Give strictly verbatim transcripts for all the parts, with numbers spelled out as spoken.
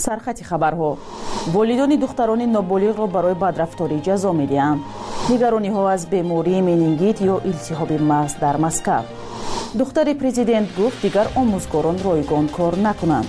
سرخط خبرها. والدان دختران نابالغ را برای بدرفتاری جزا می‌دهند. نگرانی ها از بیماری منینگیت یا التهاب مغز در مسکو. دختر پرزیدنت گفت دیگر آموزگاران رایگان کار نکنند.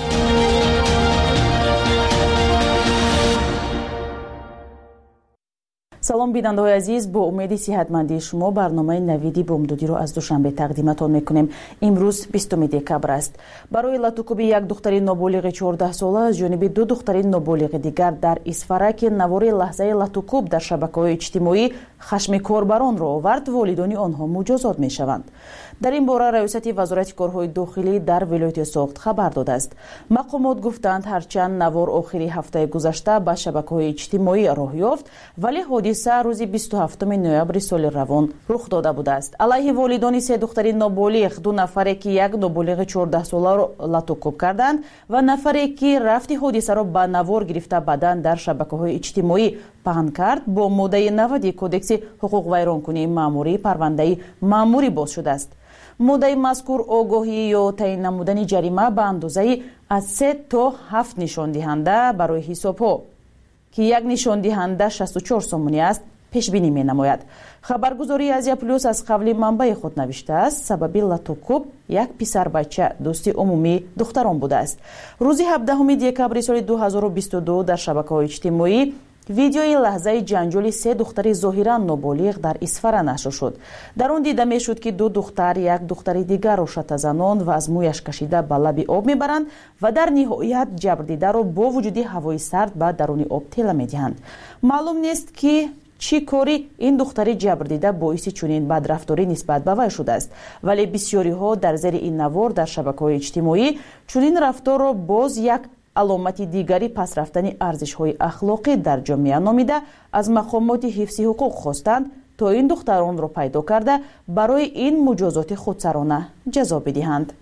سلام بیننده عزیز، با امید صحتمندی شما برنامه نویدی بامدادی را از دوشنبه تقدیمتان میکنیم. امروز بیستم دکبر است. برای لطوکوبی یک دختر نابالغ چهارده ساله از جانب دو دختر نابالغ دیگر در اسفرک نوار لحظه لطوکوب در شبکه‌های اجتماعی خشم کاربران را آورد، والدان آنها مجازات میشوند. در این باره رئیست وزارت کارهای داخلی در ولایت سوخت خبر داده است. مقامات گفتند هرچند نوار آخری هفته گذشته به شبکه‌های اجتماعی راه یافت، ولی حادثه روز بیست و هفتم نوامبر سال روان رخ داده بوده است. علیه والدان سه دختر نابالغ، دو نفری که یک نابالغ چهارده ساله را لطوکوب کردند و نفری که رفت حادثه را به نوار گرفته بدن در شبکه‌های اجتماعی پهن کرد، با ماده نود کودکس حقوق ویرانکنی ماموری پرونده ماموری باز شده است. ماده مذکور آگاهی یا تعیین نمودن جریمه به اندازه از سه تا هفت نشان دهنده برای حساب‌ها که یک نشان دهنده شصت و چهار سومونی است پیش بینی می نماید. خبرگزاری ازیا پلوس از قبل منبع خود نوشته است سبب لطوکوب یک پسر بچه دوست عمومی دختران بوده است. روز هفدهم دکبر سال دو هزار و بیست و دو در شبکه‌های اجتماعی ویدیوی لحظه جنجال سه دختر ظاهرا نابالغ در اسفر نشر شد. در آن دیده می شد که دو دختر یک دختر دیگر را شته زنان و از مویش کشیده به لب آب میبرند و در نهایت جبر دیده را با وجود هوای سرد به درون آب تله میدهند. معلوم نیست که چی کاری این دختر جبر دیده باعث چنین بدرفتاری نسبت به وی شده است، ولی بسیاری ها در زیر این نوار در شبکه‌های اجتماعی چنین رفتار را باز یک علامت دیگری پس رفتن ارزش‌های اخلاقی در جامعه نامیده از مقامات حفظ حقوق خواستند تا این دختران را پیدا کرده برای این مجازات خودسرانه جزا بدهند.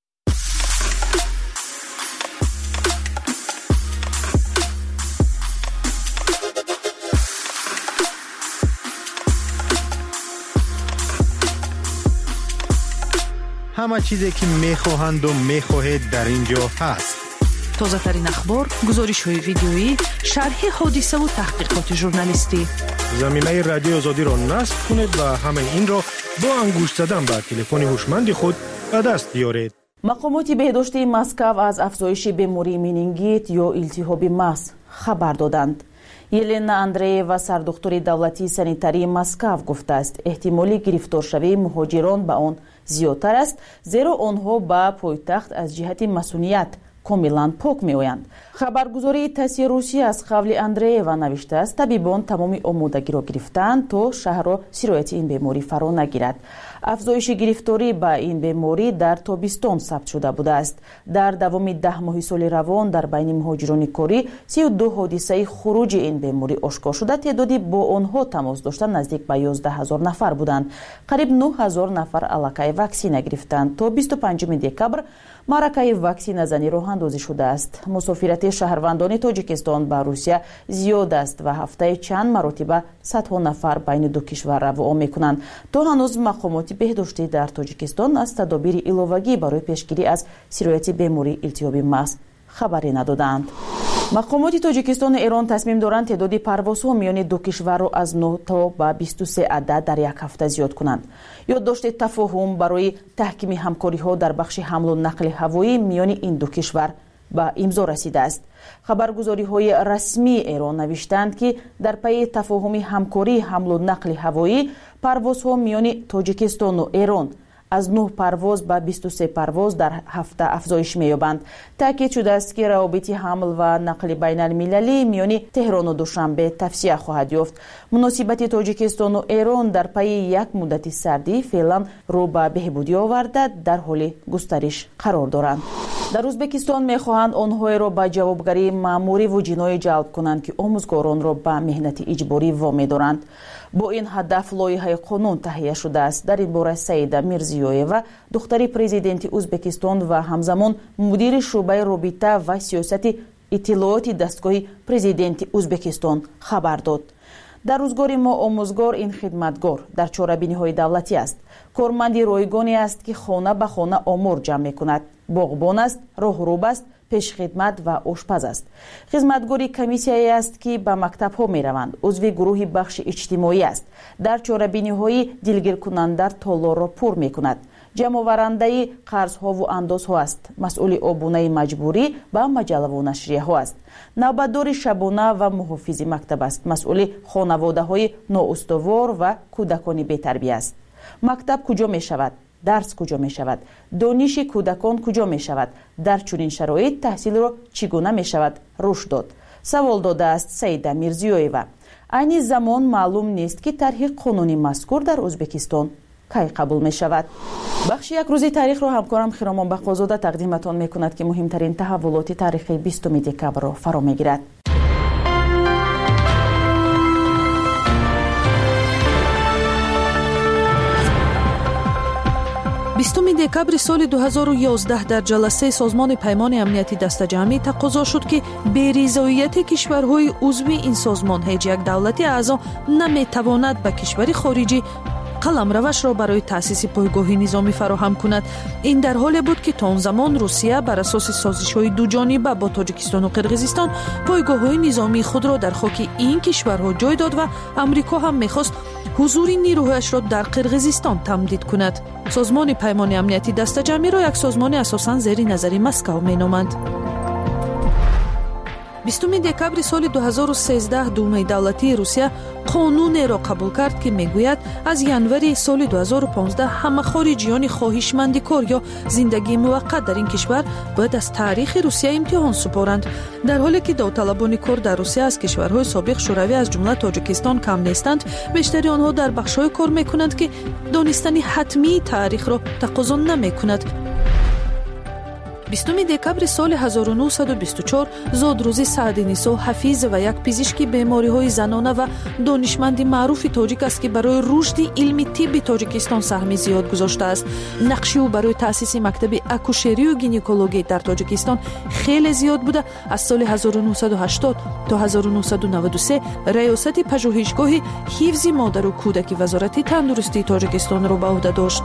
همه چیزی که میخواهند و میخواهید در اینجا هست. تازه ترین اخبار، گزارش های ویدیویی، شرح حادثه و تحقیقات ژورنالیستی. زمینه رادیو آزادی را نصب کنید و همه این را با انگشت زدن به تلفن هوشمند خود به دست بیارید. مقامات بهداشتی مسکو از افزایش بیماری منینگیت یا التهاب مغز خبر دادند. یلنا اندرییوا سردختور دولتی سانیتاری مسکو گفته است احتمال گرفتار شوی مهاجران به آن زیادتر است، زیرا آنها به پایتخت از جهت مسئولیت کاملا پاک می‌آیند. خبرگزاری تاس روسیه از قول اندرییوا نوشته است طبیبان تمام آمادگی را گرفتند تا شهر را سرایت این بیماری فرا نگیرد. افزایش گرفتاری به این بیماری در تابستان ثبت شده بوده است. در دوام ده ماه سال روان در بین مهاجران کاری سی و دو حادثه خروج این بیماری آشکار شده. تعدادی با آنها تماس داشتن نزدیک به یازده هزار نفر بودند. قریب نه هزار نفر علاقه واکسینه گرفتند. تا بیست و پنجم دکبر معرکه واکسینه زنی راه اندازی شده است. مسافرت شهروندان تاجیکستان به روسیه زیاد است و هفته چند مرتبه صدها نفر بین دو کشور رفع میکنند. تا هنوز مقامات بهداشتی در تاجیکستان از تدابیر ایلوگی برای پیشگیری از سرایت بیماری التهاب مغز خبری ندادند. مقامات تاجیکستان و ایران تصمیم دارند تعداد پروازها میان دو کشور را از نه تا به بیست و سه عدد در یک هفته زیاد کنند. یادداشت تفاهم برای تحکیم همکاری ها در بخش حمل و نقل هوایی میان این دو کشور به امضا رسیده است. خبرگزاری های رسمی ایران نوشتند که در پی تفاهم همکاری حمل و نقل هوایی پروازها میان تاجیکستان و ایران از نه پرواز به بیست و سه پرواز در هفته افزایش می‌یابند. تاکید شده است که روابط حمل و نقل بین المللی میان تهران و دوشنبه توسعه خواهد یافت. مناسبت تاجیکستان و ایران در پی یک مدت سردی فعلا رو به بهبودی آورده در حال گسترش قرار دارند. در ازبکستان می‌خواهند آنها را به جوابگری مأموری و جنایی جلب کنند که آموزگاران را به مهنت اجباری وامی دارند. با این هدف لایحه قانون تهیه شده است. در این باره سعیده میرزیویوا دختر پرزیدنت ازبکستان و همزمان مدیر شعبه رابطه و سیاست اطلاعات دستگاه پرزیدنت ازبکستان خبر داد. در روزگار ما آموزگار این خدمتگار در چاره‌بینی‌های دولتی است. کارمند رایگانی است که خانه به خانه آمار جمع می‌کند. باغبان است، راهرو است، пешхидмат ва ошпаз аст. хизматгори комиссияе аст ки ба мактабҳо мераванд. узви гурӯҳи бахши иҷтимоӣ аст. дар чорабиниҳои дилгиркунандар толорро пур мекунад. ҷамъоварандаи қарзҳову андозҳо аст. масъули обунаи маҷбурӣ ба маҷаллаву нашрияҳо аст. навбатдори шабона ва муҳофизи мактаб аст. масъули хонаводаҳои ноустувор ва кӯдакони бетарбия аст. мактаб куҷо мешавад? дарс куҷо мешавад? дониши кӯдакон куҷо мешавад? дар чунин шароит таҳсилро чӣ гуна мешавад рушд дод? савол додааст Саида Мирзиёева. айни замон маълум нест ки тарҳи қонуни мазкур дар Ӯзбекистон кай қабул мешавад. бахши як рӯзи таърихро ҳамкорам Хиромон Бақозода тақдиматон мекунад ки муҳимтарин таҳаввулоти таърихи бистуми декабрро фаро мегирад. бистуми декабри соли ду ҳазору ёздаҳ дар ҷаласаи созмони паймони амнияти дастаҷамъӣ тақозо шуд ки беризоияти кишварҳои узви ин созмон ҳеҷ як давлати аъзо наметавонад ба кишвари хориҷӣ қаламравашро барои таъсиси пойгоҳи низомӣ фароҳам кунад. ин дар ҳоле буд ки то он замон Русия бар асоси созишҳои дуҷониба бо Тоҷикистону Қирғизистон пойгоҳҳои низомии худро дар хоки ин кишварҳо ҷой дод ва Амрико ҳам мехост ҳузури нирӯҳояшро дар Қирғизистон тамдид кунад. созмони паймони амнияти дастаҷамъиро як созмони асосан зери назари Москав меноманд. бистуми декабри соли ду ҳазору сенздаҳ Думаи давлатии Русия қонунеро қабул кард ки мегӯяд аз январи соли ду ҳазору понздаҳ ҳама хориҷиёни хоҳишмандикор ё зиндагии муваққат дар ин кишвар бояд аз таърихи Русия имтиҳон супоранд. дар ҳоле ки довталабони кор дар Русия аз кишварҳои собиқ шӯравӣ аз ҷумла Тоҷикистон кам нестанд, бештари онҳо дар бахшҳое кор мекунанд ки донистани ҳатмии таърихро тақозо намекунад. бистуми декабри соли ҳазору нуҳсаду бисту чор зодрӯзи Саъди Нисо Ҳафизова, як пизишки бемориҳои занона ва донишманди маъруфи тоҷик аст ки барои рушди илми тибби Тоҷикистон саҳми зиёд гузоштааст. нақши ӯ барои таъсиси мактаби акушерию гинекологӣ дар Тоҷикистон хеле зиёд буда аз соли ҳазору нуҳсаду ҳаштод то ҳазору нуҳсаду наваду се раёсати пажӯҳишгоҳи ҳифзи модару кӯдаки вазорати тандурустии Тоҷикистонро ба ӯҳда дошт.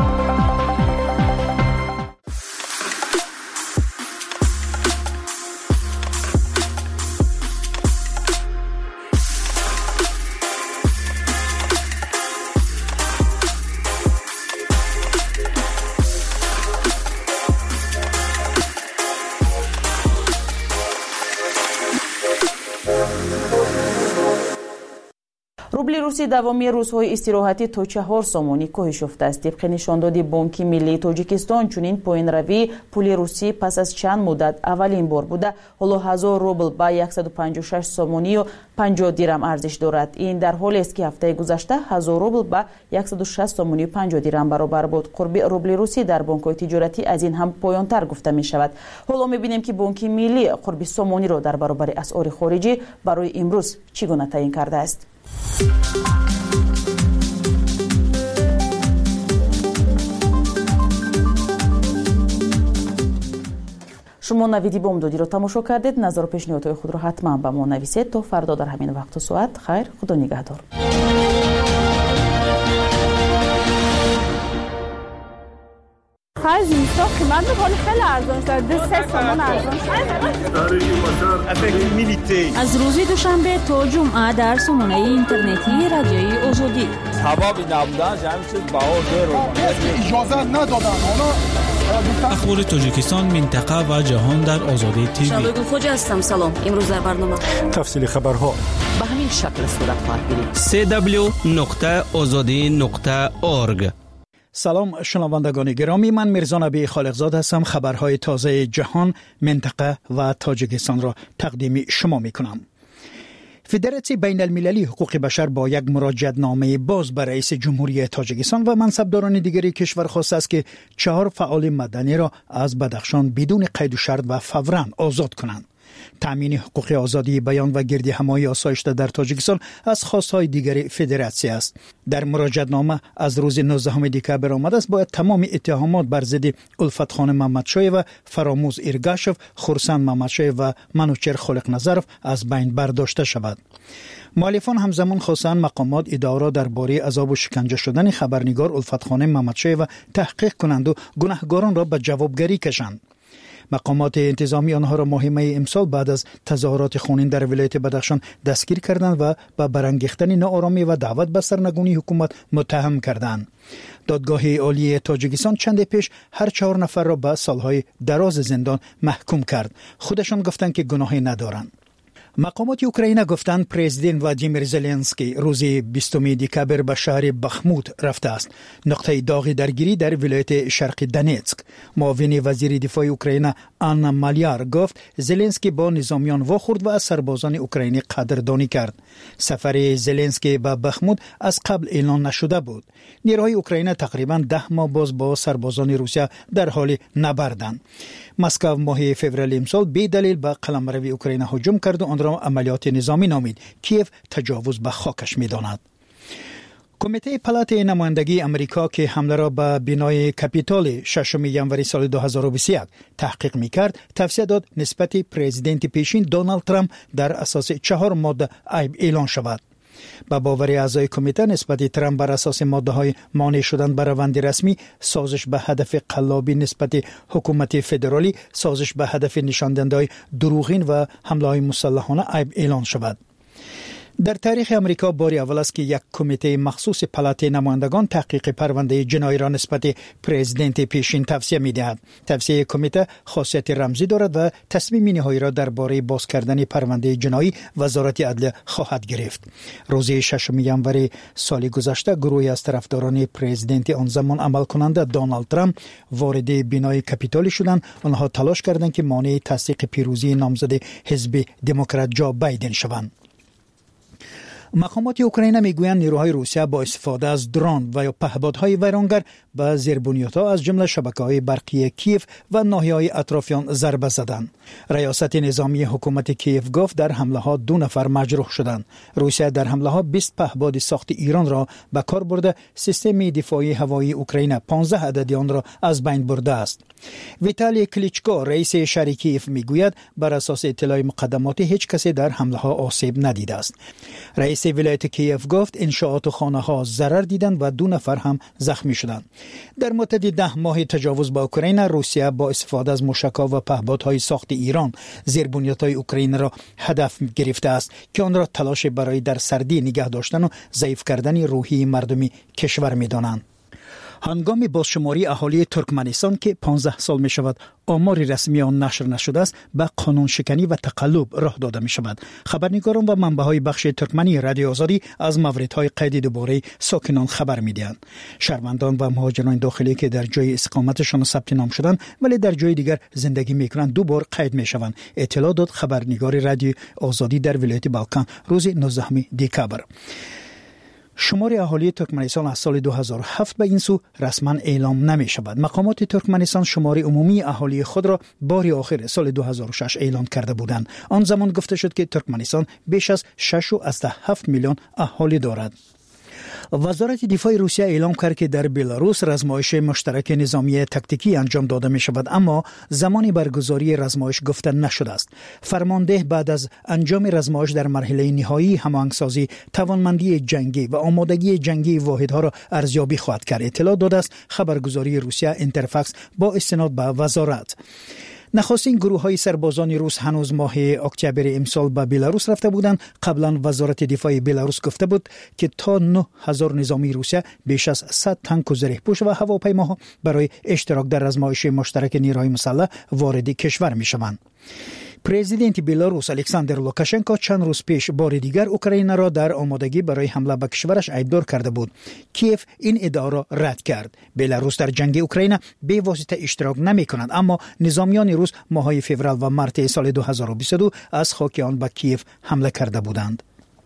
рубли русӣ давоми рӯзҳои истироҳатӣ то чаҳор сомонӣ коҳиш ёфтааст. тибқи нишондоди Бонки Миллии Тоҷикистон, чунин поинравии пули русӣ пас аз чанд муддат аввалин бор буда ҳоло ҳазор рубл ба яксаду панҷоҳу шаш сомонию панҷоҳ дирам арзиш дорад. ин дар ҳолест ки ҳафтаи гузашта ҳазор рубл ба яксаду шаст сомонию панҷоҳ дирам баробар буд. қурби рубли русӣ дар бонкҳои тиҷоратӣ аз ин ҳам поёнтар гуфта мешавад. ҳоло мебинем ки Бонки Миллӣ қурби сомониро дар баробари асъори хориҷӣ барои имрӯз чӣ гуна таъин кардааст. шумо навиди бомдодиро тамошо кардед. назару пешниҳодҳои худро ҳатман ба мо нависед. то фардо дар ҳамин вақту соат. хайр, худо нигаҳдор. خیلی زیستا قیمت خیلی خیلی ارزان شد. سه سامان ارزان شد. از روز دوشنبه تا جمعه در سامانه اینترنتی رادیوی آزادی. سبب نبودن همین چیز بهار رو اجازه ندادن. حالا اخبار تاجیکستان، منطقه و جهان در آزادی تیوی. شبگون خوجه هستم. سلام. امروز در برنامه تفصیل خبرها به همین شکل صورت خواهد گرفت. سی دبلیو نقطه آزادی نقطه اورگ. سلام شنوندگان گرامی، من میرزا نبی خالقزاد هستم. خبرهای تازه جهان، منطقه و تاجیکستان را تقدیم شما می کنم. فدراسیون بین المللی حقوق بشر با یک مراجعت نامه باز به رئیس جمهوری تاجیکستان و منصبداران دیگری کشور خواسته است که چهار فعال مدنی را از بدخشان بدون قید و شرط و فوراً آزاد کنند. تامین حقوق آزادی بیان و گردی همایی آسایش در تاجیکستان از خواستهای دیگر فدراسیون است. در مراجعتنامه از روز نوزدهم دکبر آمده است باید تمام اتهامات بر ضد الفتخان محمدشاه و فراموز ایرگاشف، خورسند محمدشاه و منوچهر خالق نظرف از بین برداشته شود. مؤلفان همزمان خواستند مقامات اداره درباره عذاب و شکنجه شدن خبرنگار الفتخان محمدشاه و تحقیق کنند و گناهکاران را به جوابگری کشند. مقامات انتظامی آنها را ماه می امسال بعد از تظاهرات خونین در ولایت بدخشان دستگیر کردند و با برانگیختن ناآرامی و دعوت به سرنگونی حکومت متهم کردند. دادگاه عالی تاجیکستان چند پیش هر چهار نفر را به سالهای دراز زندان محکوم کرد. خودشان گفتند که گناهی ندارند. مقامات اوکراین گفتند پرزیدنت ولادیمیر زلنسکی روز بیستم دکبر به شهر بخموت رفته است. نقطه داغ درگیری در ولایت شرقی دنیتسک. معاون وزیر دفاع اوکراین آنا مالیار گفت زلنسکی با نظامیان واخورد و از سربازان اوکراینی قدردانی کرد. سفر زلنسکی به بخموت از قبل اعلان نشده بود. نیروهای اوکراین تقریبا ده ماه باز با سربازان روسیه در حال نبردند. مسکو ماه فوریه امسال به دلیل به قلمرو اوکراین هجوم کرد و آن را عملیات نظامی نامید. کیف تجاوز به خاکش می‌داند. کمیته پلات نمایندگی امریکا که حمله را به بنای کپیتال ششم ژانویه سال دو هزار و بیست و یک تحقیق می‌کرد، توصیه داد نسبت پرزیدنت پیشین دونالد ترامپ در اساس چهار ماده عیب اعلان شود. با باور اعضای کمیته نسبت ترامپ بر اساس ماده‌های مانع شدن بر روند رسمی، سازش به هدف قلابی نسبت حکومت فدرالی، سازش به هدف نشانده‌های دروغین و حمله‌های مسلحانه عیب اعلان شود. در تاریخ امریکا بار اول است که یک کمیته مخصوص پلات نمایندگان تحقیق پرونده جنایی را نسبت پرزیدنت پیشین توصیه می‌دهد. توصیه کمیته خاصیت رمزی دارد و تصمیم نهایی را درباره باز کردن پرونده جنایی وزارت عدلیه خواهد گرفت. روز ششم ژانویه سال گذشته گروهی از طرفداران پرزیدنت آن زمان عمل کننده دونالد ترامپ وارد بنای کپیتال شدند. آنها تلاش کردند که مانع تصدیق پیروزی نامزد حزب دموکرات جو بایدن شوند. مقامات اوکراین میگویند نیروهای روسیه با استفاده از درون و یا پهپادهای ویرانگر به زیربنیادها از جمله شبکه‌های برقی کیف و ناحیه‌های اطرافیان ضربه زدند. ریاست نظامی حکومت کیف گفت در حمله‌ها دو نفر مجروح شدند. روسیه در حمله‌ها بیست پهپاد ساخت ایران را به کار برده، سیستم دفاعی هوایی اوکراین پانزده عدد آن را از بین برده است. ویتالی کلیچکو رئیس شهر کیف میگوید بر اساس اطلاع مقدماتی هیچ کسی در حمله‌ها آسیب ندیده است. رئیس ولایت کیف گفت انشاءات و خانه‌ها ضرر دیدند و دو نفر هم زخمی شدند. در مدت ده ماه تجاوز با اوکراین، روسیه با استفاده از موشک‌ها و پهپادهای ساخت ایران زیربنیادهای اوکراین را هدف گرفته است که آن را تلاش برای در سردی نگه داشتن و ضعیف کردن روحی مردمی کشور می‌دانند. هنگام بازشماری اهالی ترکمنستان که پانزده سال می شود آمار رسمی آن نشر نشده است، به قانون شکنی و تقلب راه داده می شود. خبرنگاران و منبع‌های بخش ترکمنی رادیو آزادی از موردهای قید دوباره ساکنان خبر می دهند. شهروندان و مهاجران داخلی که در جای اقامتشان ثبت نام شدند ولی در جای دیگر زندگی می کنند دو بار قید می شوند. اطلاع داد خبرنگار رادیو آزادی در ولایت بالکان روز نوزدهم دکبر. شمار اهالی ترکمنستان از سال دو هزار و هفت به این سو رسما اعلام نمی شود. مقامات ترکمنستان شمار عمومی اهالی خود را بار آخر سال دو هزار و شش اعلام کرده بودند. آن زمان گفته شد که ترکمنستان بیش از شش و هفت میلیون اهالی دارد. وزارت دفاع روسیه اعلام کرد که در بلاروس رزمایش مشترک نظامی تکتیکی انجام داده می شود، اما زمان برگزاری رزمایش گفته نشده است. فرمانده بعد از انجام رزمایش در مرحله نهایی هماهنگسازی توانمندی جنگی و آمادگی جنگی واحدها را ارزیابی خواهد کرد. اطلاع داده است خبرگزاری روسیه اینترفاکس با استناد به وزارت. نخستین گروه های سربازان روس هنوز ماه اکتبر امسال به بلاروس رفته بودند. قبلا وزارت دفاع بلاروس گفته بود که تا نه هزار نظامی روسیه بیش از صد تانک و زره‌پوش و هواپیماها برای اشتراک در رزمایش مشترک نیروهای مسلح وارد کشور می شوند. پرزیدنت بلاروس الکساندر لوکاشنکو چند روز پیش بار دیگر اوکراین را در آمادگی برای حمله به کشورش عیبدار کرده بود. کیف این ادعا را رد کرد. بلاروس در جنگ اوکراین به واسطه اشتراک نمی کند، اما نظامیان روس ماهای فوریه و مارت سال دو هزار و بیست و دو از خاک آن به کیف حمله کرده بودند.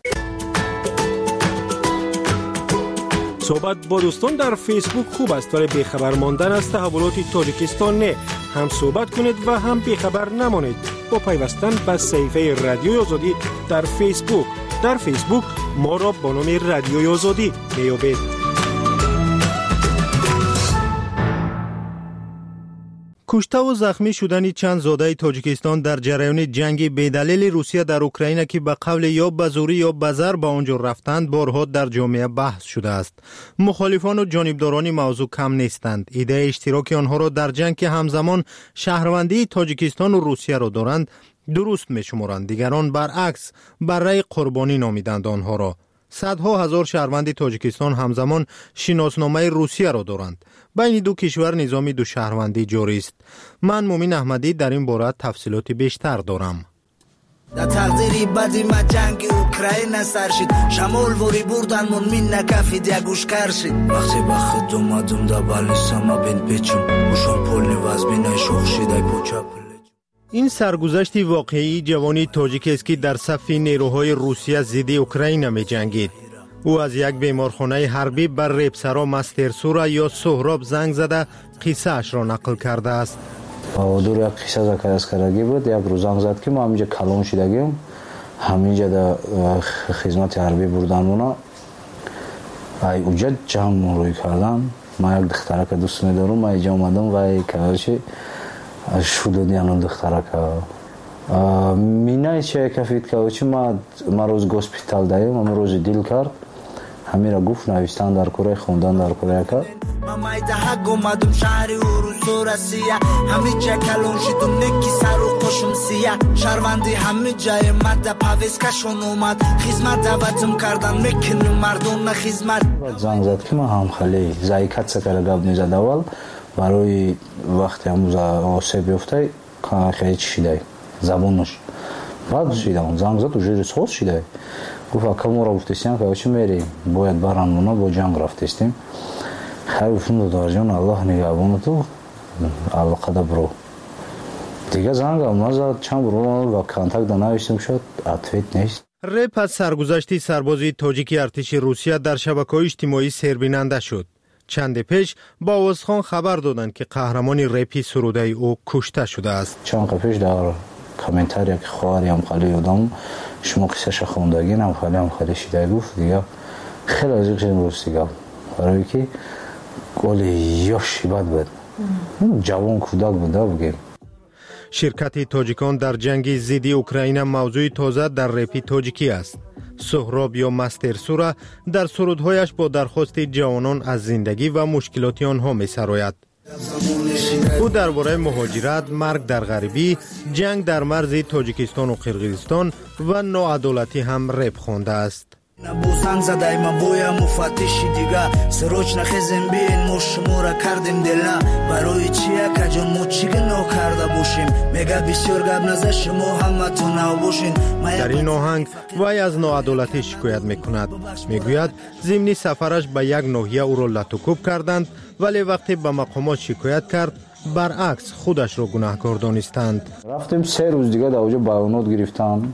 صحبت با دوستان در فیسبوک خوب است، ولی بیخبر ماندن از تحولات تاجیکستان نه. هم صحبت کنید و هم بیخبر نمانید با پیوستن به صفحه رادیو آزادی در فیسبوک. در فیسبوک ما را با نام رادیو آزادی میابید. کشته و زخمی شدن چند زاده تاجیکستان در جریان جنگ بدلیل روسیه در اوکراین که به قول یا به زوری یا به زر به آنجا رفتند بارها در جامعه بحث شده است. مخالفان و جانبداران موضوع کم نیستند. ایده اشتراک آنها را در جنگ که همزمان شهروندی تاجیکستان و روسیه را دارند درست می‌شمارند. دیگران برعکس برای قربانی نامیدند آنها را. صدها هزار شهروند تاجیکستان همزمان شناسنامه روسیه را دارند. بین دو کشور نظام دو شهروندی جاری است. من مومن احمدی در این باره تفصیلات بیشتر دارم. در تقدیری بدی ما جنگ اوکراین سرشید شمال وری بردن من من نکفید یگوش کرشید وقتی به خود اومدم در بالیساما بین پیچم اوشان پول نواز بینای شخشیدای پوچا پلیچ. این سرگذشت واقعی جوانی تاجیک است که در صف نیروهای روسیه ضد اوکراین می جنگید. او از یک بیمارخانه حربی بر ریبسرا مسترسورا یا سهراب زنگ زده قصه اش را نقل کرده است. دور یک قصه ذکر کردگی بود. یک روز زنگ زد که ما همینجا کلون شدگیم همینجا در خدمت حربی بردن اونا ای اوجد جمع روی کردن. ما یک دختره که دوست می‌دارم ما اینجا اومدم و ای کارشی شدودی آن دختره که مینای چه کفید که چی ما ما روز هسپتال دایم ما روز دیل کرد همین را گفت نوشتن در کره خوندن در کره کرد مامای ده گمادم شهری اروسو رسیه همین جا کلون شدم نکی سر و قشم سیه شهروندی همین جای مده پاویز کشون اومد خدمت دعوتم کردن میکنم مردم نه خدمت زنگ زد که ما هم خیلی زایکت سکر گاب میزد اول برای وقتی هم آسیب بیفته خیلی چیده زبونش بعد شیدم زنگ زد و جوری سوز شیده گفت اکا ما را گفتستیم که چی میریم باید برامونا با جنگ رفتستیم خیلی گفتم دو جان الله نگهبان تو القده برو دیگه زنگ هم نزد چند برو و کانتاکت نوشتیم شد اتویت نیست. ریپ از سرگذشتی سربازی تاجیکی ارتش روسیه در شبکه‌های اجتماعی سربیننده شد. چند پیش با آوازخوان خبر دادند که قهرمان ریپی سروده او کشته شده است. چند پیش در کامنتاری که خواهری هم خیلی یادم شما قصهش خوندگین هم خیلی هم خیلی شیده گفت دیگه خیلی از یک روستی گفت برای که گل یاشی بد بود جوان کودک بوده بگیم. شرکت تاجیکان در جنگ ضد اوکراین موضوع تازه در ریپی تاجیکی است. سهراب یا مسترسورا در سرودهایش با درخواست جوانان از زندگی و مشکلات آنها می سراید. او درباره مهاجرت، مرگ در غریبی، جنگ در مرز تاجیکستان و قرقیزستان و ناعدالتی هم ریپ خوانده است. نبوسان زدای ما بویا مفتشی دیگه سروچ نخزم بین مشمورا کردیم دلا برای چیه که جون موچیگه نو کرده باشیم میگه بسیار گب نزه شما همه تو نو باشین. در این آهنگ وی از ناعدالتی شکایت میکند. میگوید ضمن سفرش به یک ناحیه او را لطوکوب کردند ولی وقتی به مقامات شکایت کرد برعکس خودش را گناهکار دانستند. رفتیم سه روز دیگه در اونجا بیانات گرفتن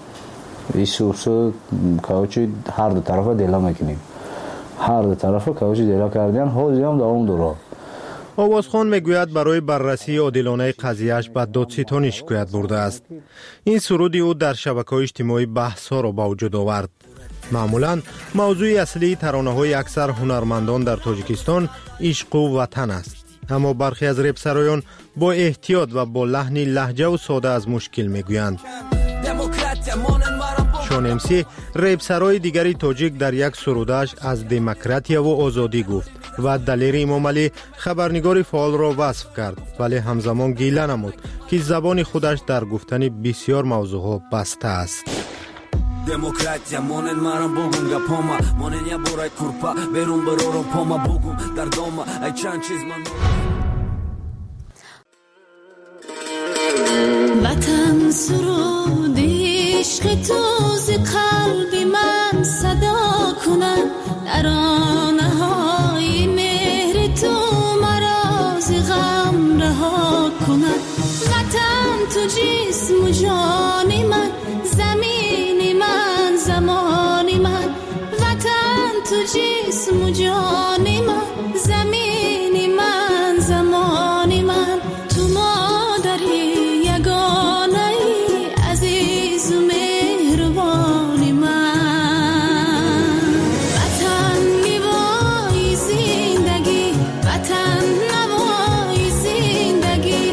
ایسوسو کاوچی هر دو طرفه دیلا میکنیم هر دو طرفه کاوچی دیلا کردن حوزی هم دوام دورا. آوازخوان میگوید برای بررسی عادلانه قضیهش به دادستانی شکایت برده است. این سرودی او در شبکه‌های اجتماعی بحث‌ها را به وجود آورد. معمولاً موضوع اصلی ترانه‌های اکثر هنرمندان در تاجیکستان عشق و وطن است. اما برخی از ریپسرایان با احتیاط و با لحنی لهجه و ساده از مشکل میگویند. شان امسی ریپسرای دیگری تاجیک در یک سرودش از دموکراتیا و آزادی گفت و دلیر امام علی خبرنگار فعال را وصف کرد ولی همزمان گیله نمود که زبان خودش در گفتن بسیار موضوعها بسته است. دموکراتیا مونن مارم بگم گپاما مونن یا برای کورپا برون برورم پاما بگم در دوما ای چند چیز من وطن سرود عشق تو ز قلب من صدا کنن ترانه های مهر تو مرا ز غم رها کنن وطن تو جسم و جان من زمین من زمان من وطن تو جسم و جان من زمین من زمان من تو مادری یگانه ای عزیز و مهربان من وطن نوای زندگی وطن نوای زندگی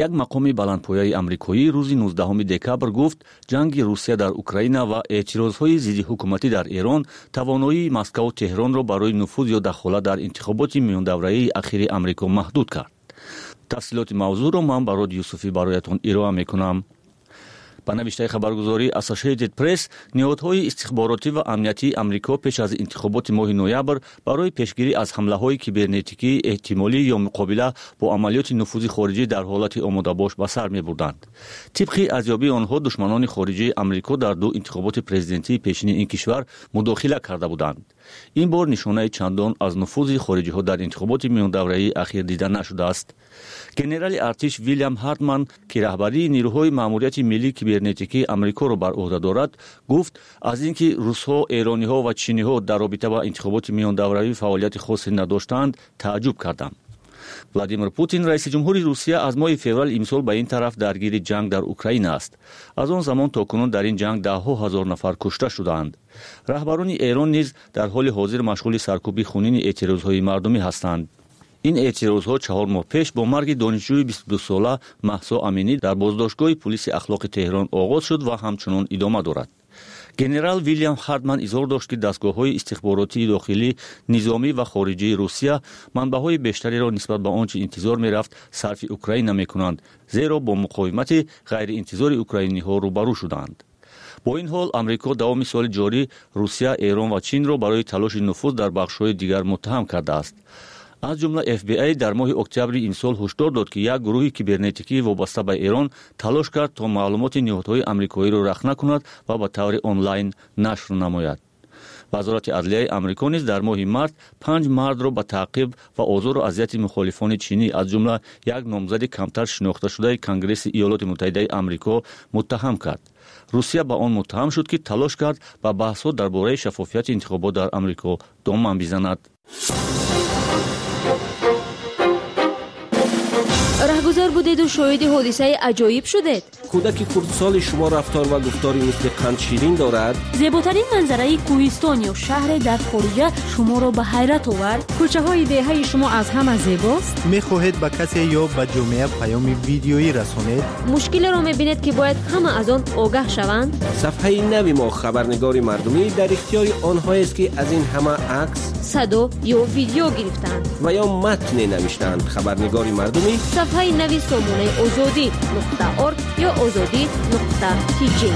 یک مقام بلندپایه آمریکایی روز نوزدهم دکبر گفت جنگ روسیه در اوکراین و اعتراضهای ضد حکومتی در ایران توانایی مسکو و تهران را برای نفوذ یا دخالت در انتخابات میان دوره‌ای اخیر آمریکا محدود کرد. تفصیلات موضوع را من برای یوسفی برایتان ارائه میکنم. با نوشته خبرگزاری اسوسییتد پرس، نهادهای استخباراتی و امنیتی آمریکا پیش از انتخابات ماه نوامبر برای پیشگیری از حمله‌های کیبرنتیکی احتمالی یا مقابله با عملیات نفوذ خارجی در حالت آماده باش به سر می‌بردند. طبق ارزیابی آنها دشمنان خارجی آمریکا در دو انتخابات پرزیدنتی پیشین این کشور مداخله کرده بودند. این بار نشانه چندان از نفوذ خارجی‌ها در انتخابات میان دوره‌ای اخیر دیده نشده است. گنرال ارتش ویلیام هارتمن که رهبری نیروهای ماموریت ملی کیبرنتیکی آمریکا را بر عهده دارد گفت از اینکه روس‌ها، ایرانی‌ها و چینی‌ها در رابطه با انتخابات میان دوره‌ای فعالیت خاصی نداشتند تعجب کردم. ولادیمیر پوتین رئیس جمهوری روسیه از ماه فوریه امسال به این طرف درگیر جنگ در اوکراین است. از آن زمان تا کنون در این جنگ ده ها هزار نفر کشته شدند. رهبران ایران نیز در حال حاضر مشغول سرکوب خونین اعتراضهای مردمی هستند. این اعتراضها چهار ماه پیش با مرگ دانشجوی بیست و دو ساله مهسا امینی در بازداشتگاه پلیس اخلاق تهران آغاز شد و همچنان ادامه دارد. گنرال ویلیام هارتمن اظهار داشت که دستگاه‌های استخباراتی داخلی، نظامی و خارجی روسیه منبع‌های بیشتری را نسبت به آنچه انتظار می‌رفت صرف اوکراین نمی‌کنند، زیرا با مقاومت غیر انتظار اوکراینی‌ها روبرو شدند. با این حال آمریکا دوام سال جاری روسیه، ایران و چین را برای تلاش نفوذ در بخش‌های دیگر متهم کرده است. از جمله اف بی ای در ماه اکتبر این سال هشدار داد که یک گروه کیبرنتیکی وابسته به ایران تلاش کرد تا معلومات نهادهای آمریکایی را رخنه کند و به طور آنلاین نشر نماید. وزارت عدلیه آمریکا نیز در ماه مارس پنج مرد را به تعقیب و آزار و اذیت مخالفان چینی از جمله یک نامزد کمتر شناخته شده کنگره ایالات متحده آمریکا متهم کرد. روسیه با آن متهم شد که تلاش کرد به بحث‌ها درباره شفافیت انتخابات در آمریکا دامن بزند. رهگذر بودید و شاهد حادثه عجایب شدید. کودک کردستان شما رفتار و گفتاری مثل قند شیرین دارد. زیباترین منظره کوهستان یا شهر در خارج شما را به حیرت آورد. کوچه های دهه شما از همه زیباست. میخواهید به کسی یا به جامعه پیام ویدیویی رسانید. مشکل را میبینید که باید همه از آن آگاه شوند. صفحه نوی ما خبرنگار مردمی در اختیار آنهایی است که از این همه عکس، صدا یا ویدیو گرفتند و یا متن نوشتند. خبرنگار مردمی صفحه نوی سامانه آزادی نقطه ارگ یا آزادی نقطه تی جی.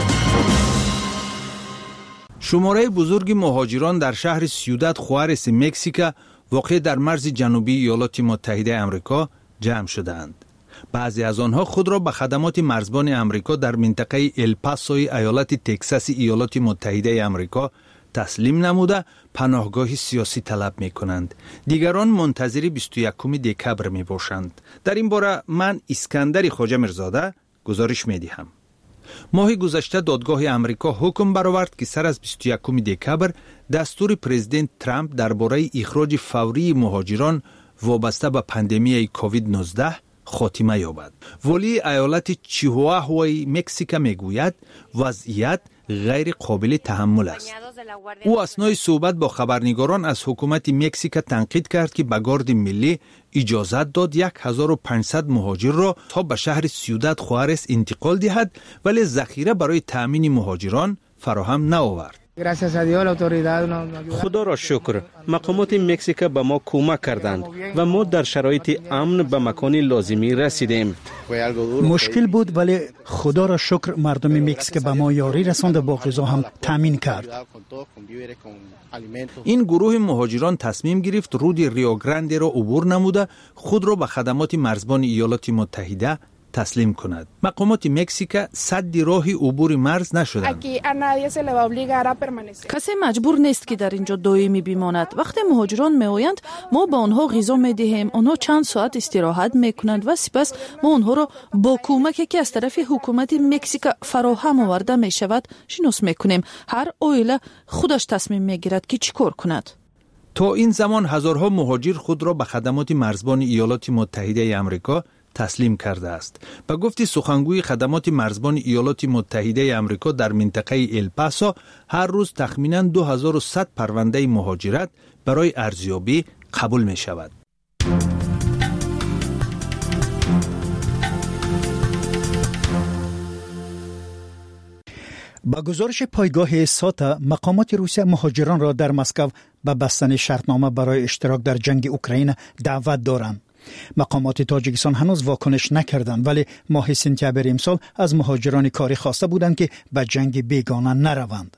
شماره بزرگ مهاجران در شهر سیوداد خوارس مکزیک واقع در مرز جنوبی ایالات متحده آمریکا جمع شدند. بعضی از آنها خود را به خدمات مرزبان آمریکا در منطقه الپاسوی ایالت تگزاس ایالات متحده آمریکا تسلیم نموده پناهگاه سیاسی طلب می کنند. دیگران منتظر بیست و یکم دکبر می باشند. در این باره من اسکندر خواجه میرزاده گزارش می دهم. ماه گذشته دادگاه آمریکا حکم برآورد که سر از بیست و یکم دکبر دستور پرزیدنت ترامپ درباره اخراج فوری مهاجران وابسته به پاندمی کووید نوزده خاتمه یابد. ولی ایالت چیهواهوای مکزیک میگوید وضعیت غیر قابل تحمل است. او اثنای صحبت با خبرنگاران از حکومت مکزیک تنقید کرد که به گارد ملی اجازت داد یک هزار و پانصد مهاجر را تا به شهر سیوداد خوارس انتقال دهد ولی ذخیره برای تأمین مهاجران فراهم نآورد. خدا را شکر مقامات مکزیک به ما کمک کردند و ما در شرایط امن به مکان لازمی رسیدیم. مشکل بود ولی خدا را شکر مردم مکزیک به ما یاری رساند و با غذا هم تامین کرد. این گروه مهاجران تصمیم گرفت رود ریو گرانده را عبور نموده خود را به خدمات مرزبان ایالات متحده تسلیم کند. مقامات مکزیک سد راه عبور مرز نشدند. کسی مجبور نیست که در اینجا دائمی بماند. وقتی مهاجران میآیند ما به آنها غذا میدهیم، آنها چند ساعت استراحت میکنند و سپس ما آنها را با کمکی که از طرف حکومت مکزیک فراهم آورده میشود شناس میکنیم. هر عائله خودش تصمیم میگیرد که چیکار کند. تا این زمان هزارها مهاجر خود را به خدمات مرزبان ایالات متحده آمریکا تسلیم کرده است. به گفت سخنگوی خدمات مرزبان ایالات متحده آمریکا در منطقه الپاسو هر روز تخمیناً دو هزار و صد پرونده مهاجرت برای ارزیابی قبول می شود. با گزارش پایگاه ساتا، مقامات روسیه مهاجران را در مسکو به بستن شرطنامه برای اشتراک در جنگ اوکراین دعوت دارند. مقامات تاجیکستان هنوز واکنش نکردند، ولی ماه سپتامبر امسال از مهاجران کاری خواسته بودند که به جنگ بیگانه نروند.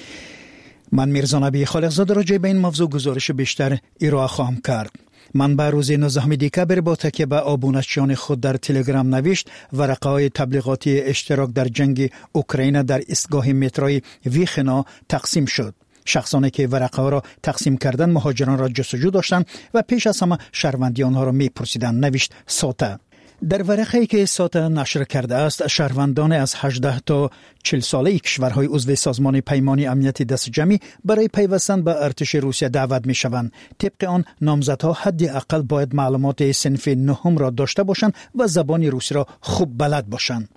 من میرزا نبی خالقزاده راجع به این موضوع گزارش بیشتر ارائه خواهم کرد. من به روز نوزدهم دکبر با تکیه به آبونچیان خود در تلگرام نوشت ورقه‌های تبلیغاتی اشتراک در جنگ اوکراین در ایستگاه متروی ویخنا تقسیم شد. شخصانی که ورقه را تقسیم کردند مهاجران را جستجو داشتند و پیش از همه شهروندی آنها را می‌پرسیدند، نوشت ساتا. در ورقه‌ای که ساتا نشر کرده است، شهروندان از هجده تا چهل ساله کشورهای عضو سازمان پیمان امنیت دست جمعی برای پیوستن به ارتش روسیه دعوت می‌شوند. طبق آن نامزدها حداقل باید معلومات صنف نهم را داشته باشند و زبان روسی را خوب بلد باشند.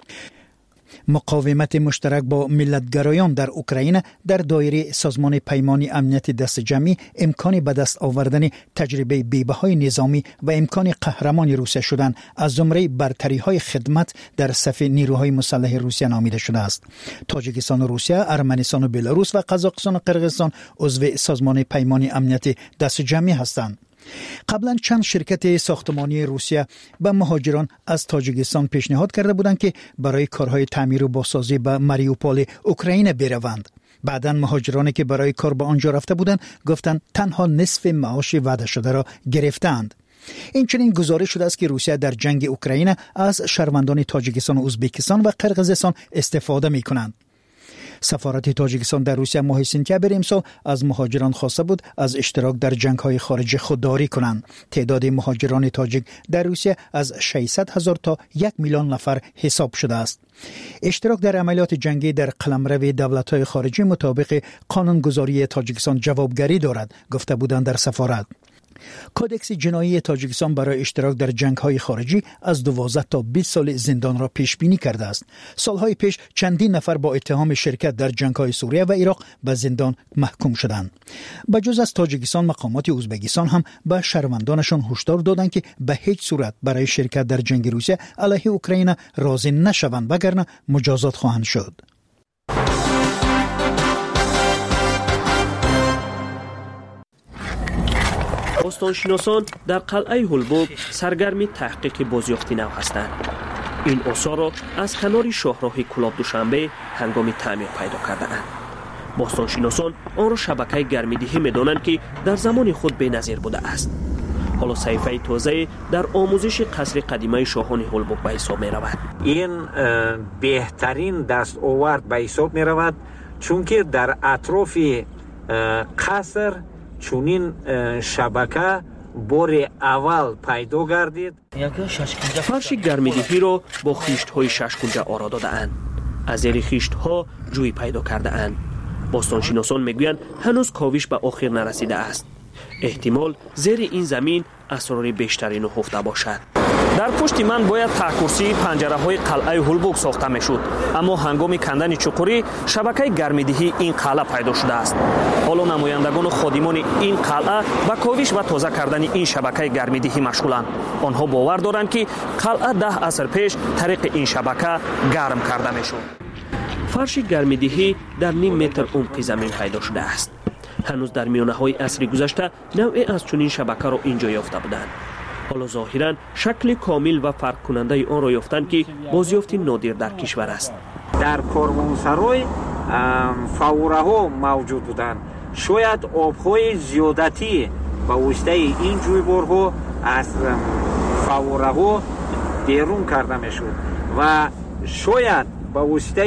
مقاومت مشترک با ملتگرایان در اوکراین در دایره سازمان پیمان امنیت دست جمعی امکان به دست آوردن تجربه بی‌بهای نظامی و امکان قهرمان روسیه شدن از جمله برتری‌های خدمت در صف نیروهای مسلح روسیه نامیده شده است. تاجیکستان و روسیه، ارمنستان و بلاروس و قزاقستان و قرقیزستان عضو سازمان پیمان امنیت دست جمعی هستند. قبلا چند شرکت ساختمانی روسیه به مهاجران از تاجیکستان پیشنهاد کرده بودند که برای کارهای تعمیر و بازسازی به ماریوپول اوکراین بروند. بعداً مهاجرانی که برای کار به آنجا رفته بودند گفتند تنها نصف معاش وعده شده را گرفتند. این چنین گزارش شده است که روسیه در جنگ اوکراین از شهروندان تاجیکستان و ازبکستان و قرقیزستان استفاده می‌کنند. سفارت تاجیکستان در روسیه ماه سپتامبر امسال از مهاجران خواسته بود از اشتراک در جنگ‌های خارجی خودداری کنند. تعداد مهاجران تاجیک در روسیه از ششصد هزار تا یک میلیون نفر حساب شده است. اشتراک در عملیات جنگی در قلمرو دولت‌های خارجی مطابق قانونگذاری تاجیکستان جوابگری دارد، گفته بودند در سفارت. کودکس جنایی تاجیکستان برای اشتراک در جنگ‌های خارجی از دوازده تا بیست سال زندان را پیش بینی کرده است. سالهای پیش چندین نفر با اتهام شرکت در جنگ‌های سوریه و عراق به زندان محکوم شدند. بجز از تاجیکستان، مقامات ازبکستان هم به شهروندانشان هشدار دادند که به هیچ صورت برای شرکت در جنگ روسیه علیه اوکراین راضی نشوند، وگرنه مجازات خواهند شد. باستانشناسان در قلعه هولبوگ سرگرم تحقیق بازیافت نو هستند. این آثار را از کنار شاهراه کلاب دوشنبه هنگام تعمیر پیدا کرده‌اند. باستانشناسان آن را شبکه گرمیدهی می‌دانند که در زمان خود بی‌نظیر بوده است. حالا صحیفه تازه در آموزش قصر قدیمه شاهان هولبوگ به حساب می‌رود. این بهترین دستاورد به حساب می‌رود، چون که در اطراف قصر چونین شبکه بار اول پیدا گردید. فرش گرمیدهی را با خیشت‌های شش کنجه آرا داده‌اند. از زیر خیشت‌ها جوی پیدا کرده‌اند. باستانشناسان میگویند هنوز کاوش به آخر نرسیده است. احتمال زیر این زمین اسرار بیشتری نهفته باشد. در پشت من باید تاکورسی پنجره‌های قلعه هولبوگ ساخته میشد، اما هنگام کندن چقوری شبکه گرمیدهی این قلعه پیدا شده است. حالا نمایندگان و خادمان این قلعه با کاوش و تازه کردن این شبکه گرمیدهی مشغولند. آنها باور دارند که قلعه ده عصر پیش طریق این شبکه گرم کرده میشد. فرش گرمیدهی در نیم متر عمق زمین پیدا شده است. هنوز در میانه‌های عصر گذشته نوعی از چنین شبکه را اینجا یافته بودند. حالا ظاهراً شکل کامل و فرق کننده آن را یافتند که بازیافت نادر در کشور است. در کاروانسرای فواره‌ها موجود بودند. شاید آب‌های زیادتی به واسطه این جویبارها از فواره‌ها بیرون کرده میشد و شاید به واسطه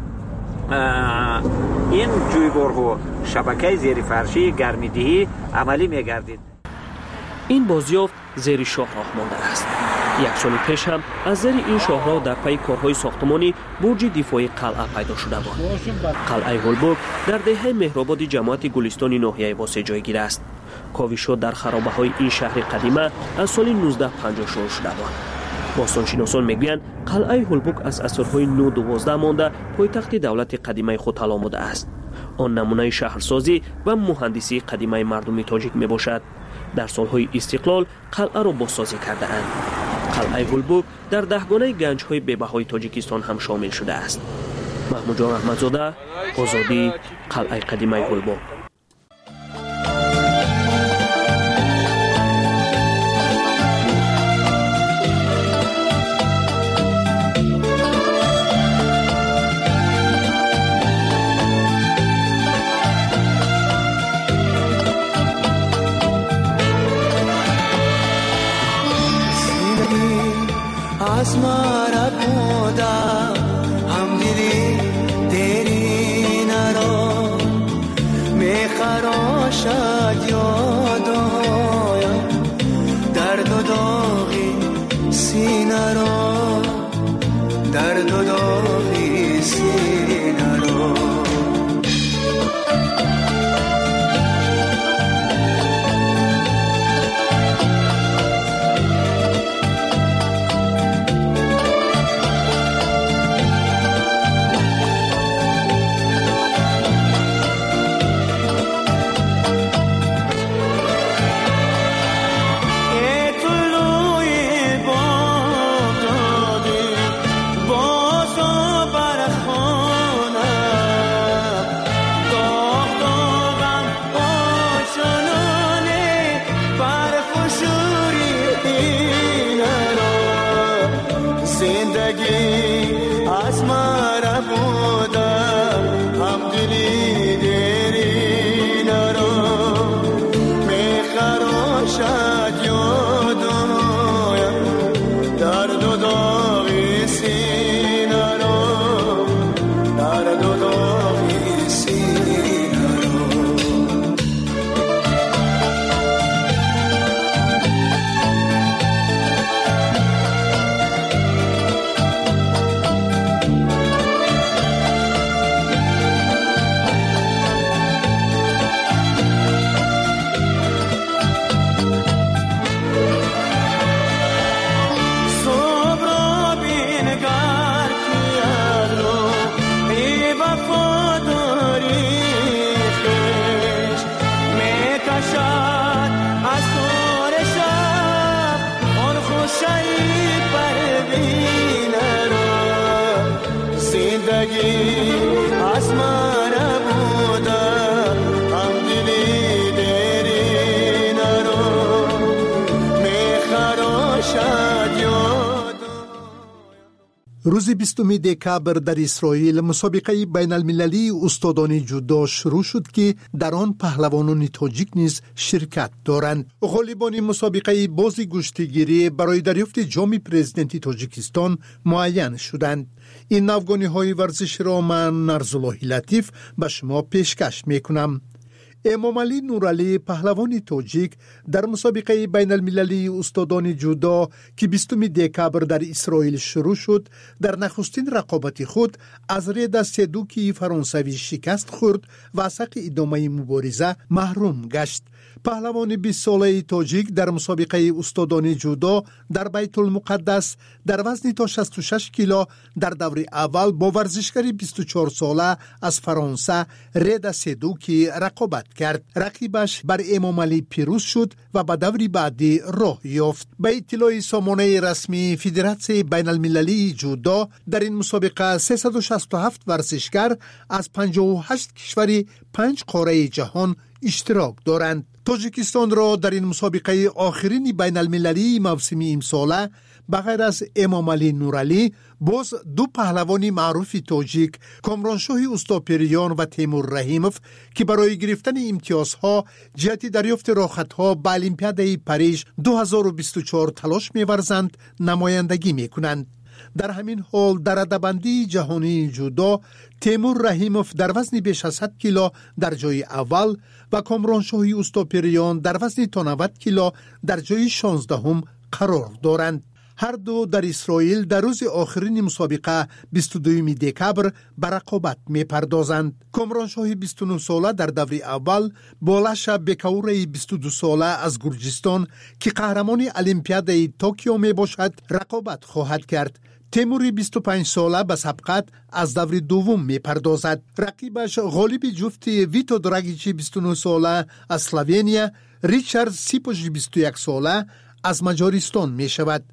این جویبارها شبکه زیر فرشی گرمیدهی عملی میگردید. این بازیافت زیر شاهراه مانده است. یک سال پیش هم از زیر این شاهراه در پی کارهای ساختمانی برج دفاعی قلعه پیدا شده بود. قلعه هولبوگ در دهه مهرآباد جماعت گلستان ناحیه واسه جایگیر است. کاوش‌ها در خرابه‌های این شهر قدیمه از سال نوزده پنجاه شروع شده بود. باستانشناسان میگویند قلعه هولبوگ از عصرهای نه دوازده مانده پایتخت دولت قدیمه خود علاموده است. آن نمونه شهرسازی و مهندسی قدیمه مردمی تاجیک میباشد. در سالهای استقلال قلعه را بازسازی کرده اند. قلعه هولبوگ در دهگانه گنج‌های بی‌بهای تاجیکستان هم شامل شده است. محمود جان احمدزاده، آزادی، قلعه قدیمه گلباغ. از مرا بودا هم دیدی دیری نرا میخراشد یادایم درد و داغی سینه را درد و داغی سینه را روز بیستم دکبر در اسرائیل مسابقه بین المللی استادان جودو شروع شد که در آن پهلوانان تاجیک نیز شرکت دارند. غالبان مسابقه بازی گشتیگیری برای دریافت جام پرزیدنتی تاجیکستان معین شدند. این نوگانی های ورزش را من نرزالله لطیف به شما پیشکش میکنم. امام علی نورعلی پهلوان تاجیک در مسابقه بین المللی استادان جودو که بیستم دکبر در اسرائیل شروع شد در نخستین رقابت خود از رد سدوکی فرانسوی شکست خورد و از حق ادامه مبارزه محروم گشت. پهلوان بیست ساله تاجیک در مسابقه استادان جودو در بیت المقدس در وزن تا شصت و شش کیلو در دور اول با ورزشکار بیست و چهار ساله از فرانسه رد سدوکی رقابت کرد. رقیبش بر امام علی پیروز شد و به دور بعدی راه یافت. به اطلاع سامانه رسمی فدراسیون بین المللی جودو در این مسابقه سیصد و شصت و هفت ورزشکار از پنجاه و هشت کشور پنج قاره جهان اشتراک دارند. تاجیکستان را در این مسابقه آخرین بین المللی موسم امساله بغیر از امام علی نورعلی باز دو پهلوان معروف تاجیک کامرانشاه اوستاپریان و تیمور رحیموف که برای گرفتن امتیازها جهت دریافت راحتها به المپیاد پاریژ دو هزار و بیست و چهار تلاش می‌ورزند نمایندگی می‌کنند. در همین حال در رده‌بندی جهانی جودو تیمور رحیموف در وزن بیش از صد کیلو در جای اول و کامرانشاه اوستاپریان در وزن تا نود کیلو در جای شانزدهم قرار دارند. هر دو در اسرائیل در روز آخرین مسابقه بیست و دوم دکبر به رقابت می پردازند. کامرانشاه بیست و نه ساله در دور اول با لش بکوره بیست و دو ساله از گرجستان که قهرمان المپیاد توکیو می باشد رقابت خواهد کرد. تیموری بیست و پنج ساله به سبقت از دور دوم می پردازد. رقیبش غالب جفت ویتو دراگیچی بیست و نه ساله از اسلوونیا، ریچارد سیپوژ بیست و یک ساله از مجارستان می شود.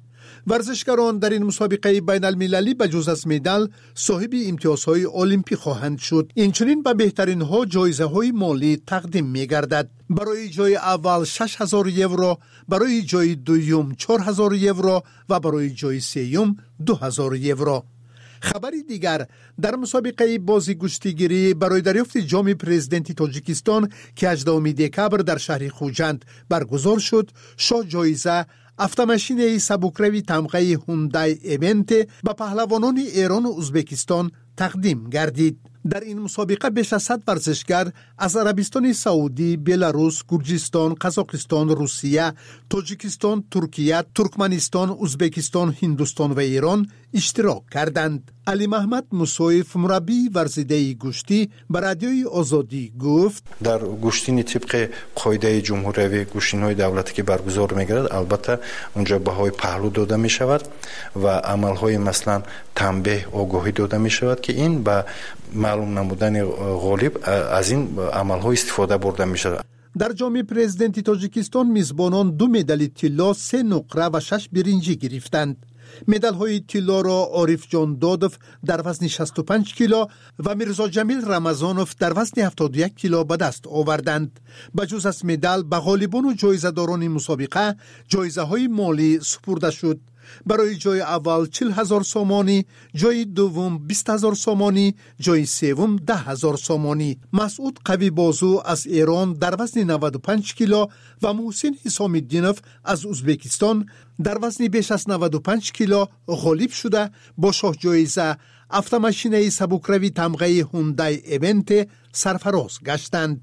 ورزشکاران در این مسابقه بین المللی به جز از مدال صاحب امتیازهای المپی خواهند شد. اینچنین به بهترین ها جایزه های مالی تقدیم می گردد. برای جای اول شش هزار یورو، برای جای دوم چهار هزار یورو و برای جای سوم دو هزار یورو. خبری دیگر در مسابقه بازی گشتیگیری برای دریافت جام پرزیدنت تاجیکستان که هجدهم دکبر در شهر خوجند برگزار شد، شاه جایزه автомашинаи сабукрави тамғаи Hyundai Event ба паҳлавонони Эрон و ازبکستان تقدیم گردید. در این مسابقه بیش از صد ورزشگر از عربستان سعودی، بلاروس، گرجستان، قزاقستان، روسیه، تاجیکستان، ترکیه، ترکمنستان، ازبکستان، هندوستان و ایران اشتراک کردند. علی محمد موسویف مربی ورزیده گوشتی به رادیوی آزادی گفت: در گوشتین طبق قاعده جمهوری گوشتین‌های دولتی که برگزار می‌گردد البته اونجا بهای پهلو داده می‌شود و عمل‌های مثلا تنبیه آگاهی داده می‌شود که این به معلوم نمودن غالب از این عمل‌ها استفاده برده می‌شود. در جام پرزیدنت تاجیکستان میزبانان دو مدال طلا، سه نقره و شش برنجی گرفتند. مدال های طلا را عارف جان دادف در وزن شصت و پنج کیلو و میرزا جمیل رمضانوف در وزن هفتاد و یک کیلو به دست آوردند. بجز از مدال به غالبان و جایزه داران مسابقه جایزه های مالی سپرده شد. برای جای اول چهل هزار سومانی، جای دوم بیست هزار سومانی، جای سوم ده هزار سومانی. مسعود قوی بازو از ایران در وزن نود و پنج کیلو و محسن حسام الدینوف از ازبکستان در وزن بیش از نود و پنج کیلو غالب شده با شاه جایزه автомашинаи сабукрави тамғаи Hyundai Event سرفراز گشتند.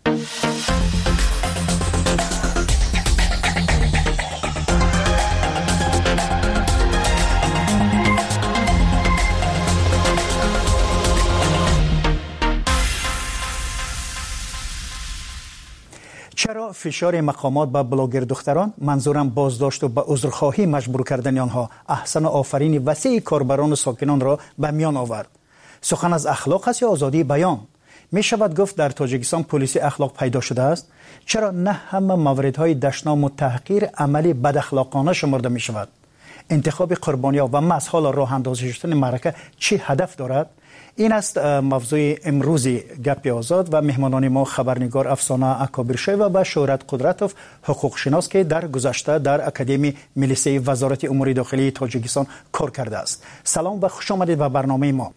چرا فشار مقامات به بلاگر دختران، منظورم بازداشت و به عذرخواهی مجبور کردن آنها، احسن آفرین وسیع کاربران و ساکنان را به میان آورد؟ سخن از اخلاق است یا آزادی بیان؟ می شود گفت در تاجیکستان پلیس اخلاق پیدا شده است؟ چرا نه همه موردهای دشنام و تحقیر عملی بد اخلاقانه شمرده می شود؟ انتخاب قربانی‌ها و مسحال راه اندازی شدن معرکه چی هدف دارد؟ این است موضوع امروزی گپ آزاد و مهمانان ما خبرنگار افسانه اکابرشوی و شهرت قدرتوف حقوق شناس که در گذشته در اکادمی ملیسه وزارت امور داخلی تاجیکستان کار کرده است. سلام و خوش آمدید به برنامه ما.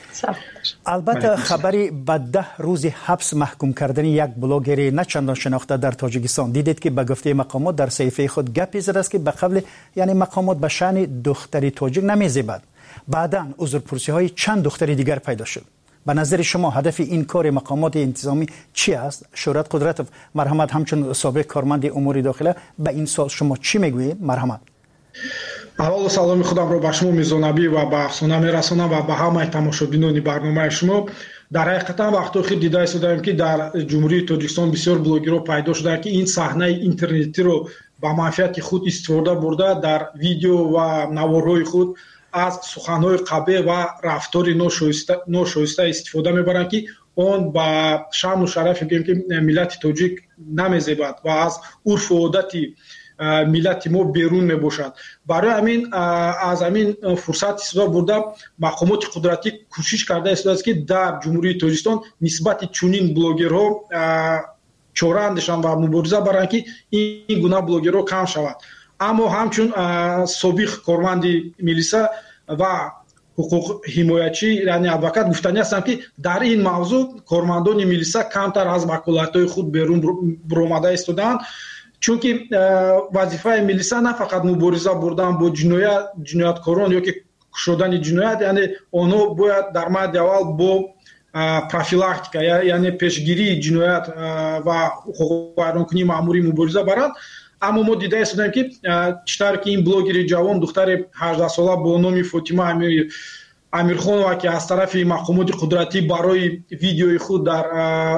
البته خبری به ده روز حبس محکوم کردن یک بلاگر نه چندان شناخته در تاجیکستان دیدید که به گفته مقامات در صحیفه خود گپی زده است که به قبل یعنی مقامات به شأن دختری تاجیک نمیزیبد. بعداً عذرپرسی های چند دختری دیگر پیدا شد. به نظر شما هدف این کار مقامات انتظامی چی است؟ شهرت قدرتوف مرحمت همچون سابق کارمند امور داخله به این سال شما چی میگویید؟ مرحمت. اول سلام خودم رو به شما میزنابی و به افسانه میرسانم و به همه تماشابینان برنامه شما. در حقیقتا وقتی خود دیده استودیم که در جمهوری تاجیکستان بسیار بلاگرها پیدا شده که این صحنه اینترنتی رو با منفعت خود استفاده برده در ویدیو و نوارهای خود از سخنهای قبیح و رفتار ناشایسته ناشایسته استفاده میبرند که اون با شان و شرف که ملت تاجیک نمیزیبد و از عرف و عادت ملت ما بیرون میباشد. برای همین از همین فرصت استفاده برده مقامات قدرتی کوشش کرده است که در جمهوری تاجیکستان نسبت چنین بلاگرها چاره اندیشان و مبارزه برند که این گونه بلاگرها کم شود. اما همچون سابق کارمند ملیسه و حقوق حمایتچی یعنی ادوکات گفتنی هستند که در این موضوع کارمندان ملیسه کمتر از وکالت‌های خود بیرون برآمده استودند، چون که وظیفه ملیسه نه فقط مبارزه بردن با جنایت جنایتکاران یا که شدن جنایت، یعنی آنها باید در مورد اول با پروفیلاکتیکا یعنی پیشگیری جنایت و حقوق ویرانکنی مأموری مبارزه برند. اما ما دیده استودیم که چطور که این بلاگر جوان دختر هجده ساله با نام فاطمه امیر امیرخانова که از طرف مقامات قدرتی برای ویدیوی خود در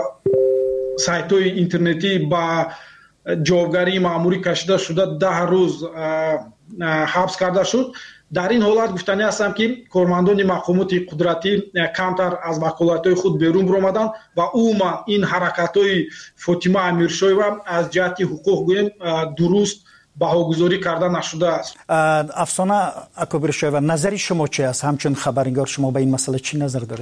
سایت‌های اینترنتی با جوابگری مأموری کشیده شده ده روز حبس کرده شد. در این حالت گفتنی هستم که کارمندان مقامات قدرتی کمتر از وکالت‌های خود بیرون برآمدند و عموما این حرکت‌های فاطمه امیرشوی‌وا از جهت حقوق گویم درست بهاگذاری کرده نشده است. افسانه اکبرشایوا، نظر شما چی است؟ همچون خبرنگار شما به این مسئله چی نظر داره؟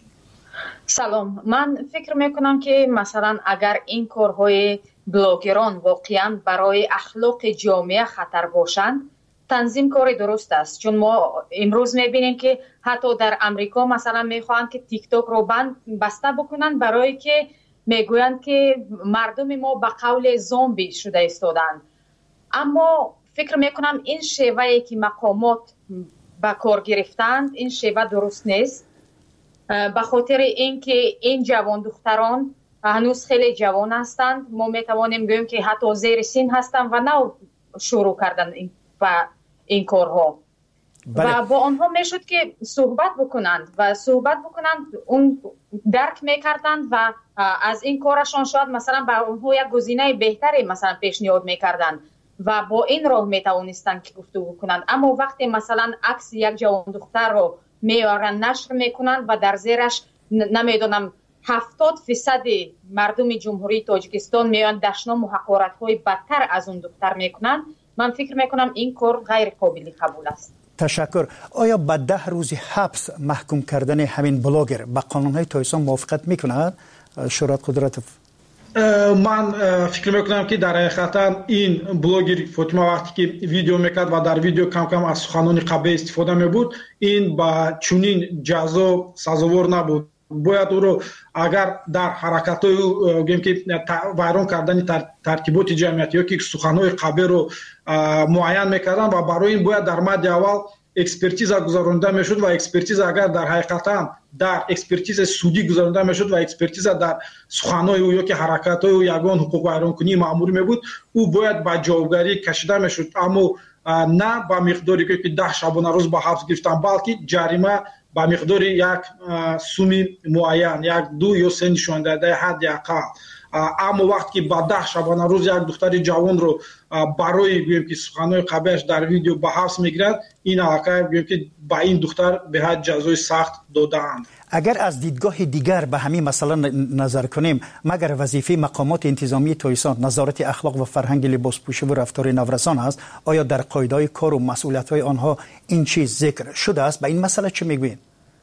سلام، من فکر میکنم که مثلا اگر این کارهای بلاگران واقعا برای اخلاق جامعه خطر باشند، تنظیم کار درست است. چون ما امروز میبینیم که حتی در امریکا مثلا میخواهند که تیک تاک رو بند بسته بکنن، برای که میگویند که مردم ما به قول زامبی شده ایستادند. اما فکر میکنم این شیوهی که مقامات به کار گرفتند، این شیوه درست نیست، به خاطر اینکه این جوان دختران هنوز خیلی جوان هستند. ما میتوانیم بگوییم که حتی زیر سن هستند و نه شروع کردن این و این کارها. بله. و با آنها میشد که صحبت بکنند و صحبت بکنند، اون درک میکردند و از این کارشان شاید مثلا با اونها یک گزینه بهتری مثلا پیشنهاد میکردند و با این راه میتوانستند که گفتگو کنند. اما وقتی مثلا عکس یک جوان دختر رو میارن نشر میکنند و در زیرش نمیدونم هفتاد فیصد مردم جمهوری تاجیکستان میان دشنام و حقارت های بدتر از اون دختر میکنند، من فکر میکنم این کار غیر قابل قبول است. تشکر. آیا به ده روز حبس محکوم کردن همین بلاگر با قانون های تایسان موافقت میکند شورای قدرت؟ من فکر میکنم که در حقیقت این بلاگر فاطمه وقتی که ویدیو میکرد و در ویدیو کم کم از سخنان قبه استفاده میبود، این با چنین جزا سزاوار نبود. باید او رو اگر در حرکت‌های گیم که ویران کردن ترکیبات جمعیتی یا که سخنان قبه رو معین میکردن و برای این باید در مد اول اکسپرتیز گذرانده میشد و اکسپرتیز اگر در حقیقتا در اکسپرتیز سودی گذرانده میشد و اکسپرتیز در سخنان او یا که حرکت‌های او یگان حقوق ویرانکنی مأمور می بود، او باید با جوابگری کشیده میشد. اما نه با مقداری که ده شبانه روز با حبس گرفتن، بلکه جریمه با مقدار یک سومی معین، یک دو یا سه نشان داده حد اقل. اما وقتی که با ده شبانه روز یک دختر جوان رو برای گویم که سخنان قبهش در ویدیو به حبس میگیرد، این علاقه گویم که با این دختر به حد جزای سخت دادند. اگر از دیدگاه دیگر به همین مسئله نظر کنیم، مگر وظیفه مقامات انتظامی تایسان نظارت اخلاق و فرهنگ لباسپوشی و رفتار نورسان است؟ آیا در قاعده‌های کار و مسئولیت‌های آنها این چیز ذکر شده است؟ به این مسئله چه میگویید؟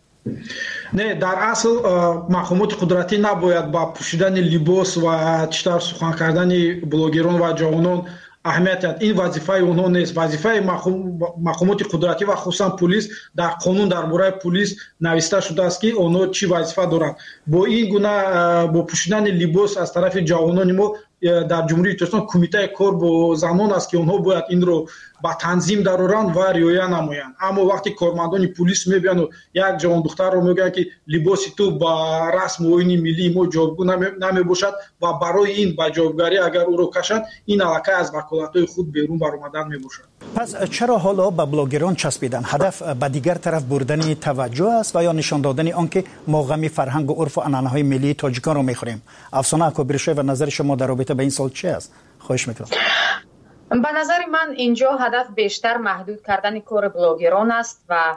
نه، در اصل مقامات قدرتی نباید با پوشیدن لباس و چطور سخن کردن بلاگران و جوانان اهمیت دهد. این وظیفه اونها نیست. وظیفه مقامات قدرتی و خصوصا پلیس در قانون درباره پلیس نوشته شده است که اونها چی وظیفه دارند. با این گونه با پوشیدن لباس از طرف جوانان ما در جمهوری تاجیکستان کمیته کار با زنان است که اونها باید این رو با تنظیم درارند و رعایت نمایند. اما وقتی کارمندان پلیس میبینن و یک جوان دختر رو میگن که لباس تو با رسم و آیین ملی ما جوابگو نمی باشد و برای این با جوابگری اگر او رو کشند، این علاقه از وکالت‌های خود بیرون برآمدن میباشد. پس چرا حالا به بلاگران چسبیدن؟ هدف به دیگر طرف بردن توجه است و یا نشان دادن آنکه ما غم فرهنگ و عرف و عنعنه‌های ملی تاجیکان رو میخوریم؟ افسانه اکبرشایوا و نظر شما در رابطه با این سال چه است؟ خواهش میکنم. به نظر من اینجا هدف بیشتر محدود کردن کار بلاگران است و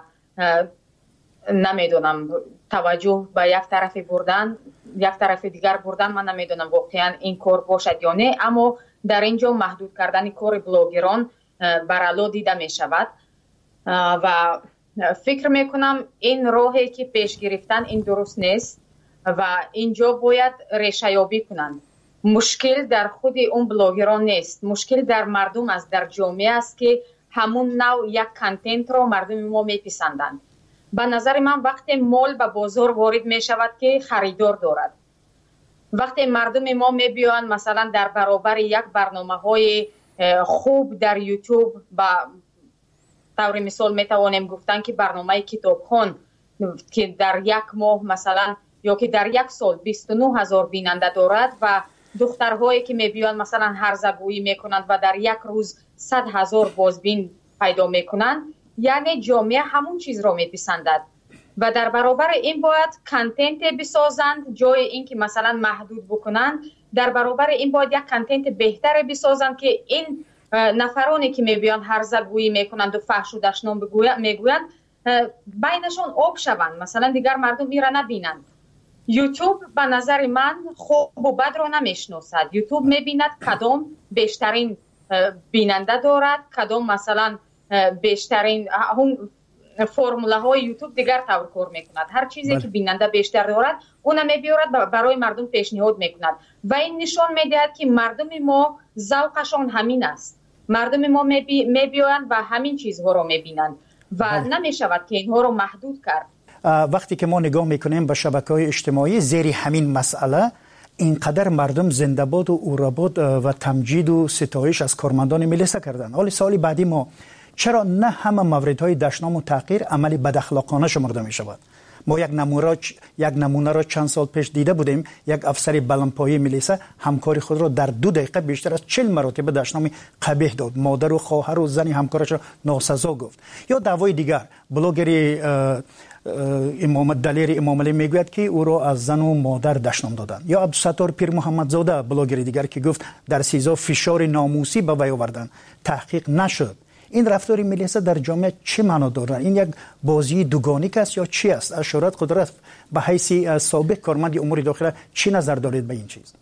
نمیدونم توجه به یک طرف بردن، یک طرف دیگر بردن. من نمیدونم واقعا این کار باشد یا نه، اما در اینجا محدود کردن کار بلاگران برالا دیده می شود و فکر میکنم این راهی که پیش گرفتن این درست نیست و اینجا باید ریشه یابی کنند. مشکل در خود اون بلاگران نیست، مشکل در مردم است، در جامعه است که همون نوع یک کانتنت رو مردم ما میپسندند. به نظر من وقتی مال به بازار وارد می شود که خریدار دارد، وقتی مردم ما میبیان مثلا در برابر یک برنامه های خوب در یوتیوب، با طور مثال میتوانیم گفتن که برنامه کتابخوان که در یک ماه مثلا یا که در یک سال بیست و نه هزار بیننده دارد و دخترهایی که میبیان مثلا هرزگویی میکنند و در یک روز صد هزار بازبین پیدا میکنند، یعنی جامعه همون چیز را میپسندد و در برابر این باید کانتنت بسازند. جای این که مثلا محدود بکنند، در برابر این باید یک کانتنت بهتر بسازند که این نفرانی که میبیان هرزگویی میکنند و فحش و دشنام میگویند بینشان آب شوند، مثلا دیگر مردم میره نبینند. یوتیوب به نظر من خوب و بد رو نمیشناسد. یوتیوب میبیند کدام بیشترین بیننده دارد، کدام مثلا بیشترین هم فرموله های یوتیوب دیگر طور کار میکند. هر چیزی که بیننده بیشتر دارد اون میبیارد برای مردم پیشنهاد میکند و این نشان میدهد که مردم ما ذوقشان همین است. مردم ما میبیاند و همین چیزها رو میبینند و نمیشود که اینها رو محدود کرد. وقتی که ما نگاه میکنیم به شبکه‌های اجتماعی زیر همین مسئله اینقدر مردم زنده‌باد و اوراباد و تمجید و ستایش از کارمندان ملیسا کردن. حالا سال بعدی ما چرا نه همه موردهای دشنام و تحقیر عملی بداخلاقانه شمرده می شود؟ ما یک نمونه یک نمونه را چند سال پیش دیده بودیم. یک افسر بلندپایه ملیسا همکار خود را در دو دقیقه بیشتر از چهل مرتبه دشنام قبیح داد. مادر و خواهر و زن همکارش را ناسزا گفت. یا دعوای دیگر بلاگری امام دلیر امام علی میگوید که او را از زن و مادر دشنام دادند. یا عبدالستار پیر محمدزاده بلاگر دیگر که گفت در سیزا فشار ناموسی به وی آوردند، تحقیق نشد. این رفتار ملیسا در جامعه چه معنا دارد؟ این یک بازی دوگانیک است یا چی است؟ اشارت قدرت به حیث سابق کارمند امور داخله چی نظر دارید به این چیز؟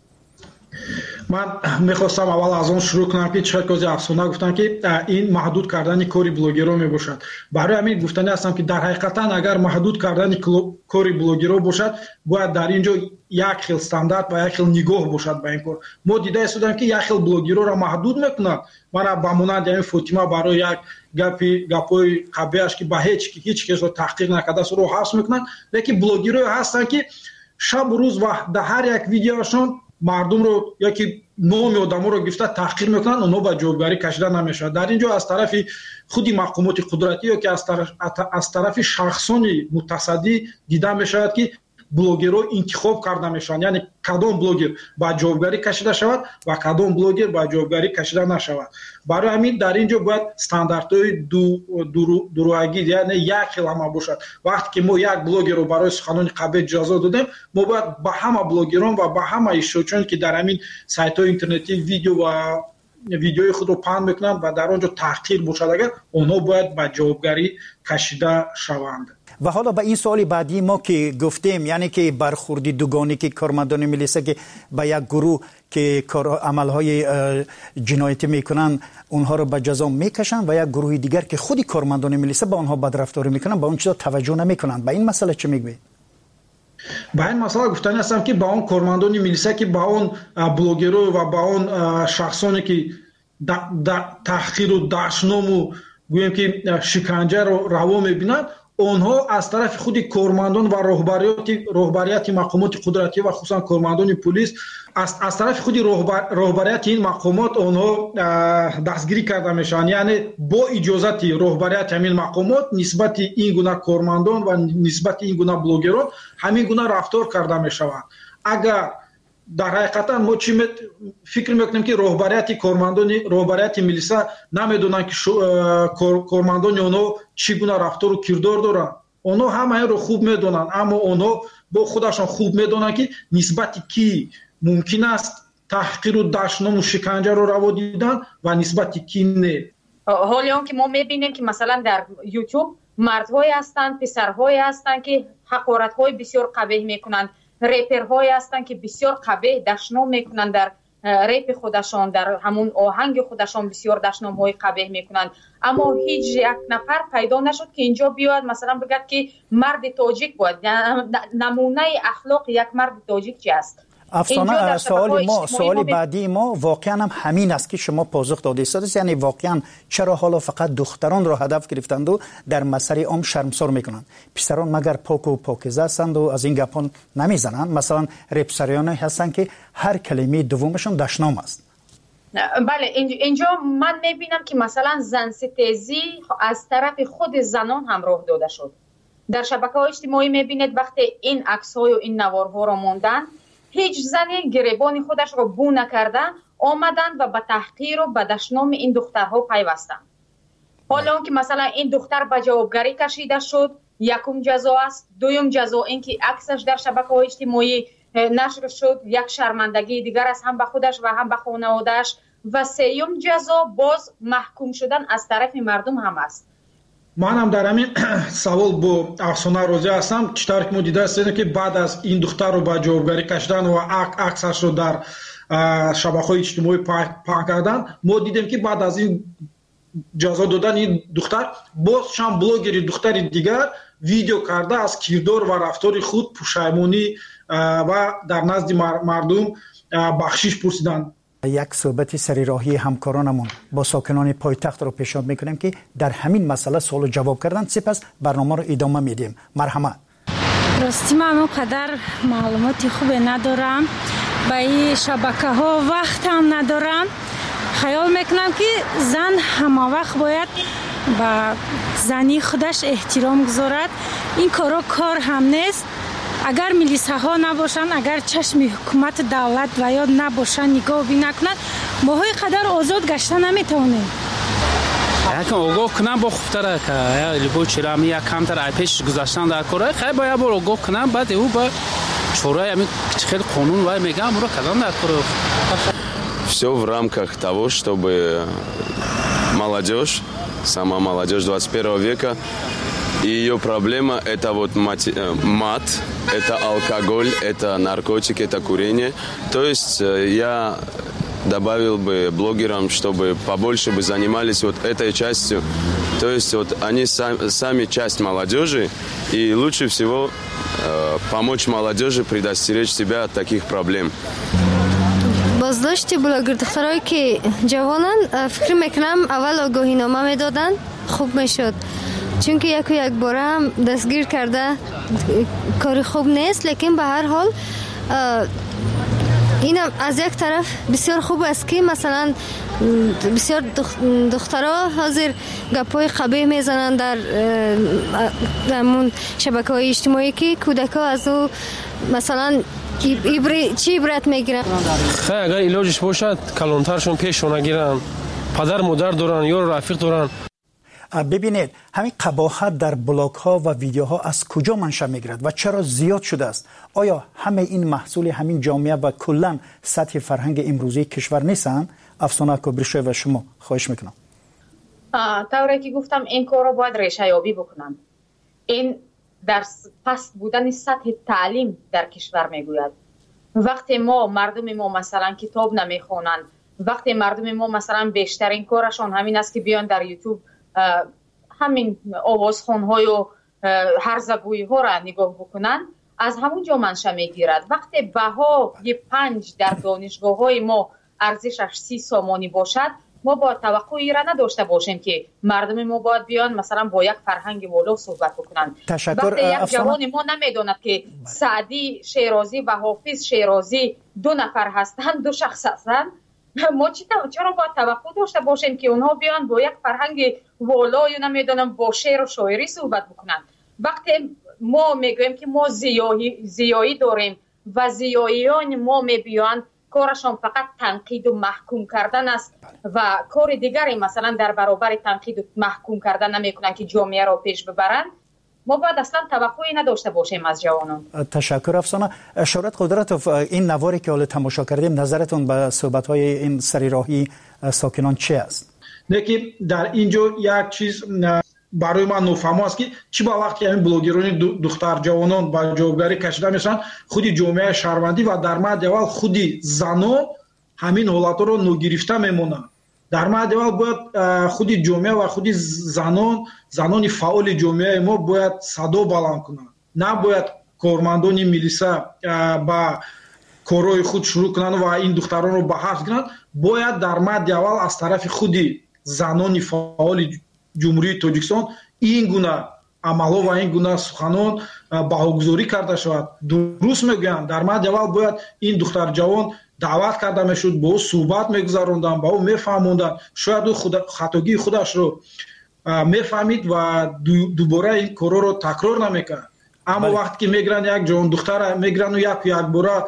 من میخواستم اول از اون شروع کنم که چه کسی افسانه گفتن که این محدود کردن کاری بلوگرها میباشد. برای همین گفتنی هستم که در حقیقتا اگر محدود کردن کاری بلوگرها باشد باید در اینجا یک خیل استاندارد و یک خیل نگاه باشد به این کار. ما دیده استودیم که یک خیل بلوگرها را محدود میکنند. من با مانند این فاطمه برای یک گپی گپای قبیهش که به هیچ هیچ کس رو تحقیق نکرده است رو حبس میکنند، لیکن بلوگرها هستند که شب و روز و در هر یک ویدیوشون مردم رو یکی نام آدم رو گفته تحقیر میکنن، اونها به جوابگاری کشیده نمیشود. در اینجا از طرف خودی مقامات قدرتی یا که از طرف از طرف شخصان متصدی دیده میشود که بلوگرها انتخاب کرده میشن، یعنی کدام بلوگر با جوابگاری کشیده شود و کدام بلوگر با جوابگاری کشیده نشود. برای همین در اینجا باید استانداردهای دو دروغگی یعنی یک خیلی باشد. وقتی که ما یک بلوگر رو برای سخنان قبیح جزا دادیم، ما باید با همه بلوگران و با همه اشتراکچیان که در همین سایت‌های اینترنتی ویدیو و ویدیوی خود رو پهن میکنند و در آنجا تحقیر باشد، اگر اونها باید با جوابگاری کشیده شوند. و حالا به این سوال بعدی ما که گفتیم، یعنی که برخوردی دوگانی که کارمندان ملیسا که به یک گروه که عملهای جنایتی میکنن اونها رو به جزا میکشن و یک گروه دیگر که خودی کارمندان ملیسا با اونها بدرفتاری میکنن، با اون چیزا توجه نمیکنن. به این مسئله چه میگوید؟ با این مسئله گفتنی هستم که با اون کارمندان ملیسا که با اون بلوگرها و با اون شخصانی که تحقیر و دشنام و گویم که شکنجه رو روا میبینند، اونها از طرف خود کارمندان و رهبریات رهبریت مقامات قدرتی و خصوصا کارمندان پلیس از از طرف خود رهبریت این مقامات اونها دستگیری کرده میشن، یعنی با اجازت رهبریت همین مقامات نسبت این گونه کارمندان و نسبت این گونه بلوگران همین گونه رفتار کرده میشوند. اگر در حقیقتا ما چی می... فکر میکنیم که رهبریت کارمندان رهبریت ملیسا نمیدونن که شو... کار... کارمندان اونها چگونه رفتار و کردار دارن. اونها همه رو خوب میدونن، اما اونها با خودشان خوب میدونن که نسبت کی ممکن است تحقیر و دشنام و شکنجه رو روا دیدن و نسبت کی نه. حالا اون که ما میبینیم که مثلا در یوتیوب مردهایی هستند، پسرهایی هستند که حقارت‌های بسیار قبیح میکنند، ریپرهایی هستند که بسیار قبیح دشنام میکنند، در ریپ خودشان در همون آهنگ خودشان بسیار دشنام های قبیح میکنند، اما هیچ یک نفر پیدا نشد که اینجا بیاد مثلا بگه که مرد تاجیک بود. نمونه اخلاق یک مرد تاجیک چی است؟ افسانه سوال ما سوال بعدی ما واقعا هم همین است که شما پاسخ داده اید، یعنی واقعا چرا حالا فقط دختران را هدف گرفتند و در مسئله عام شرمسار میکنند؟ پسران مگر پاک و پاکیزه هستند و از این گپان نمیزنند؟ مثلا رپسریانی هستند که هر کلمه دومشون دشنام است. بله، اینجا من میبینم که مثلا زن ستیزی از طرف خود زنان هم راه داده شد. در شبکه‌های اجتماعی میبینید وقتی این عکس‌های و این نوارها را موندن، هیچ زنی گریبان خودش را بو نکرده آمدند و به تحقیر و به دشنام این دخترها پیوستند. حالا اون که مثلا این دختر به جوابگاری کشیده شد، یکم جزا است. دویم جزا این که عکسش در شبکه‌های اجتماعی نشر شد، یک شرمندگی دیگر است هم به خودش و هم به خانواده‌اش. و سوم جزا باز محکوم شدن از طرف مردم هم است. манам дар ҳамин савол бо афсона розӣ ҳастам. чӣ тавр ки мо дидаастем ки баъд аз ин духтарро ба ҷавобгарӣ кашидан ва аксашро дар шабакаҳои иҷтимоӣ паҳн кардан, мо дидем ки баъд аз ин ҷазо додани ин духтар боз шам блогери духтари дигар видео карда аз кирдор ва рафтори худ пушаймонӣ ва дар назди мардум бахшиш пурсиданд. یک صحبت سریراهی همکارانمون با ساکنان پایتخت رو پیشنهاد میکنیم که در همین مسئله سوال و جواب کردن. سپس برنامه رو ادامه میدیم. مرحمت. راستی من اونقدر معلوماتی خوبی ندارم، با این شبکه ها وقت هم ندارم. خیال میکنم که زن همه وقت باید با زنی خودش احترام گذارد. این کارا کار هم نیست. اگر ملیسه ها نباشن، اگر چشم حکومت دولت و یا نباشن نگاه بی نکنن، ما های قدر آزاد گشته نمیتونیم. یکم آگاه کنن با خوبتره که لیبو چرامی یک کمتر ای پیش گذاشتن در کارهای خیلی باید با آگاه کنن، بعد او با چورای همین خیلی قانون وای میگم رو کردن در کار. Все в рамках того, чтобы молодежь, сама молодежь двадцать первого века, и ее проблема – это вот мат, это алкоголь, это наркотики, это курение. То есть я добавил бы блогерам, чтобы побольше бы занимались вот этой частью. То есть вот они сами, сами часть молодежи, и лучше всего э, помочь молодежи предостеречь себя от таких проблем. بازداشت بلاگر دخترایی که جوانن فکر میکنم اول آگاهینامه میدادن خوب میشد، چون که یک و یک باره هم دستگیر کرده کاری خوب نیست. لیکن به هر حال اینم از یک طرف بسیار خوب است که مثلا بسیار دخترها حاضر گپای قبیح میزنن در همون شبکه های اجتماعی که کودکا از او مثلا ایبری چی عبرت میگیرن. خیلی اگر علاجش باشد کلانترشون پیشون نگیرن، پدر مادر دارن یا رفیق دارن. ببینید همین قباحت در بلاگ ها و ویدیوها از کجا منشأ میگیرد و چرا زیاد شده است؟ آیا همه این محصول همین جامعه و کلا سطح فرهنگ امروزی کشور نیستند؟ افسانه کبریشوی و شما خواهش میکنم. طوری که گفتم این کار رو باید ریشه یابی بکنن. این در پست بودن سطح تعلیم در کشور میگوید. وقتی ما مردم ما مثلا کتاب نمیخونن، وقتی مردم ما مثلا بیشترین کارشان همین است که بیان در یوتیوب همین آوازخوان‌های و هرزگویی ها را نگاه بکنن، از همون جا منشأ میگیرد. وقتی بها یه پنج در دانشگاه های ما ارزشش سی سامانی باشد، ما با توقعی را نداشته باشیم که مردم ما باید بیان مثلا با یک فرهنگ والا صحبت بکنن. وقتی یک جوان ما نمیداند که سعدی شیرازی و حافظ شیرازی دو نفر هستند، دو شخص هستند، ما چرا باید توقع داشته باشیم که اونها بیان با یک فرهنگ والا یا نمیدونم با شعر و شاعری صحبت بکنن؟ وقتی ما میگویم که ما زیایی زیایی داریم و زیاییان ما میبیان کارشان فقط تنقید و محکوم کردن است و کار دیگری مثلا در برابر تنقید و محکوم کردن نمیکنن که جامعه را پیش ببرن، ما باید اصلا توقعی نداشته باشیم از جوانان. تشکر افسانه. شورت قدرت، این نواری که حالا تماشا کردیم، نظرتون به صحبت‌های این سریراهی ساکنان چی است؟ نه که در اینجا یک چیز برای من نفهم است که چی با وقتی همین بلوگران دختر جوانان با جوابگاری کشیده میشن، خودی جامعه شهروندی و در مورد اول خودی زنان همین حالات رو نگرفته میمونن. در مورد اول باید خودی جامعه و خودی زنان زنان فعال جامعه ما باید صدا بلند کنن، نباید کارمندان ملیسه با کارهای خود شروع کنن و این دختران رو به حبس گیرن. باید در مورد اول از طرف خودی زنان فعال جمهوری تاجیکستان این گونه عملها و این گونه سخنان بهاگذاری کرده شود. درست میگویم، در مورد اول باید این دختر جوان دعوت کرده میشد، با او صحبت میگذراندن، با او میفهموندن، شاید او خود خطاگی خودش رو میفهمید و دوباره این کارا رو تکرار نمیکرد. اما بله. وقتی که میگیرن یک جوان دختر میگیرن و یک یک باره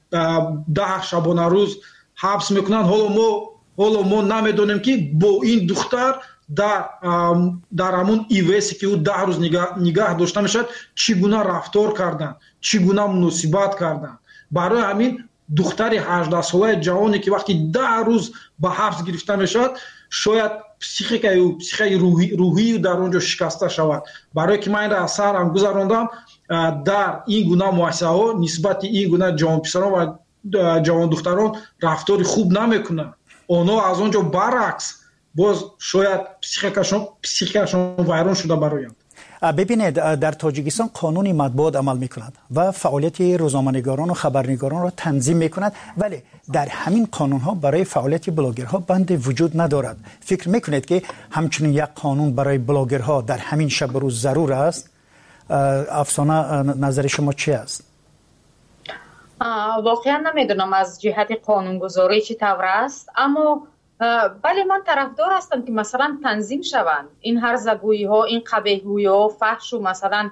ده شبانه روز حبس میکنن، حالا ما حالا ما نمیدونیم که با این دختر در در همون ایویسی که او ده روز نگاه, نگاه داشته میشد چگونه رفتار کردن، چگونه مناسبت کردن. برای همین دختر هجده ساله جوانی که وقتی ده روز به حبس گرفته میشد шояд психикаи ӯ психикаи рӯҳии дар он ҷо шикаста шавад. барое ки ман аз сарам гузарондам дар ин гуна муассисаҳо нисбати ин гуна ҷавонписарон ва ҷавондухтарон рафтори хуб намекунанд. онҳо аз он ҷо баръакс боз шояд психикашон вайрон шуда бароянд. ببینید در تاجیکستان قانون مطبوعات عمل میکند و فعالیت روزنامه‌نگاران و خبرنگاران را تنظیم میکند، ولی در همین قانون ها برای فعالیت بلاگرها بند وجود ندارد. فکر میکنید که همچنین یک قانون برای بلاگرها در همین شب و روز ضرور است؟ افسانه نظر شما چی است؟ واقعا نمیدونم از جهت قانونگذاری چی طور است، اما بله من طرفدار هستم که مثلا تنظیم شوند این هرزگویی ها، این قبیحگویی ها، فحش و مثلا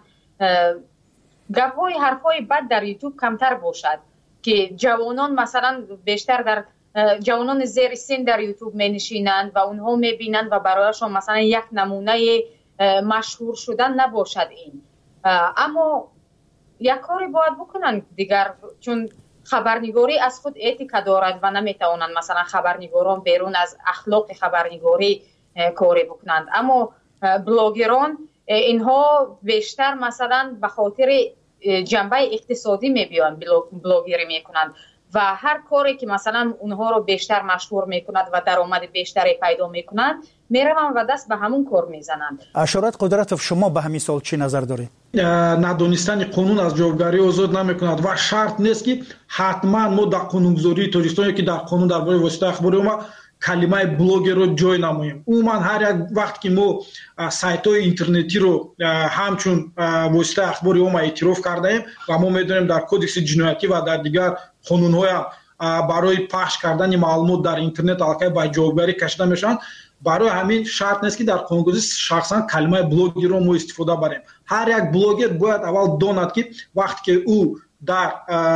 گپ های حرف های بد در یوتیوب کمتر باشد که جوانان مثلا بیشتر در جوانان زیر سن در یوتیوب می نشینند و اونها می بینند و برایشان مثلا یک نمونه مشهور شدن نباشد این. اما یک کاری باید بکنن دیگر، چون خبرنگاری از خود اتیکا دارد و نمیتوانند مثلا خبرنگاران بیرون از اخلاق خبرنگاری کاری بکنند. اما بلاگران اینها بیشتر مثلا به خاطر جنبه اقتصادی میبیان بلاگری میکنند و هر کاری که مثلا اونها رو بیشتر مشهور میکند و درآمد بیشتری پیدا میکنند میروند و دست به همون کار میزنند. اشارت قدرتوف، شما به همین سوال چی نظر دارید؟ ندانستن قانون از جوابگاری آزاد نمیکند و شرط نیست که حتما ما در قانونگذاری تاجیکستان که در قانون درباره واسطه اخباری ما کلمه بلاگر رو جای نماییم. عموما هر یک وقت که ما سایت های اینترنتی رو همچون واسطه اخباری ما اعتراف کرده ایم و ما میدونیم در کدکس جنایتی و در دیگر قانون های برای پخش کردن معلومات در اینترنت علاقه به جوابگاری کشیده میشن، برای همین شرط نیست که در قانونگذاری شخصا کلمه بلاگر رو ما استفاده بریم. هر یک بلاگر باید اول داند که وقتی که او در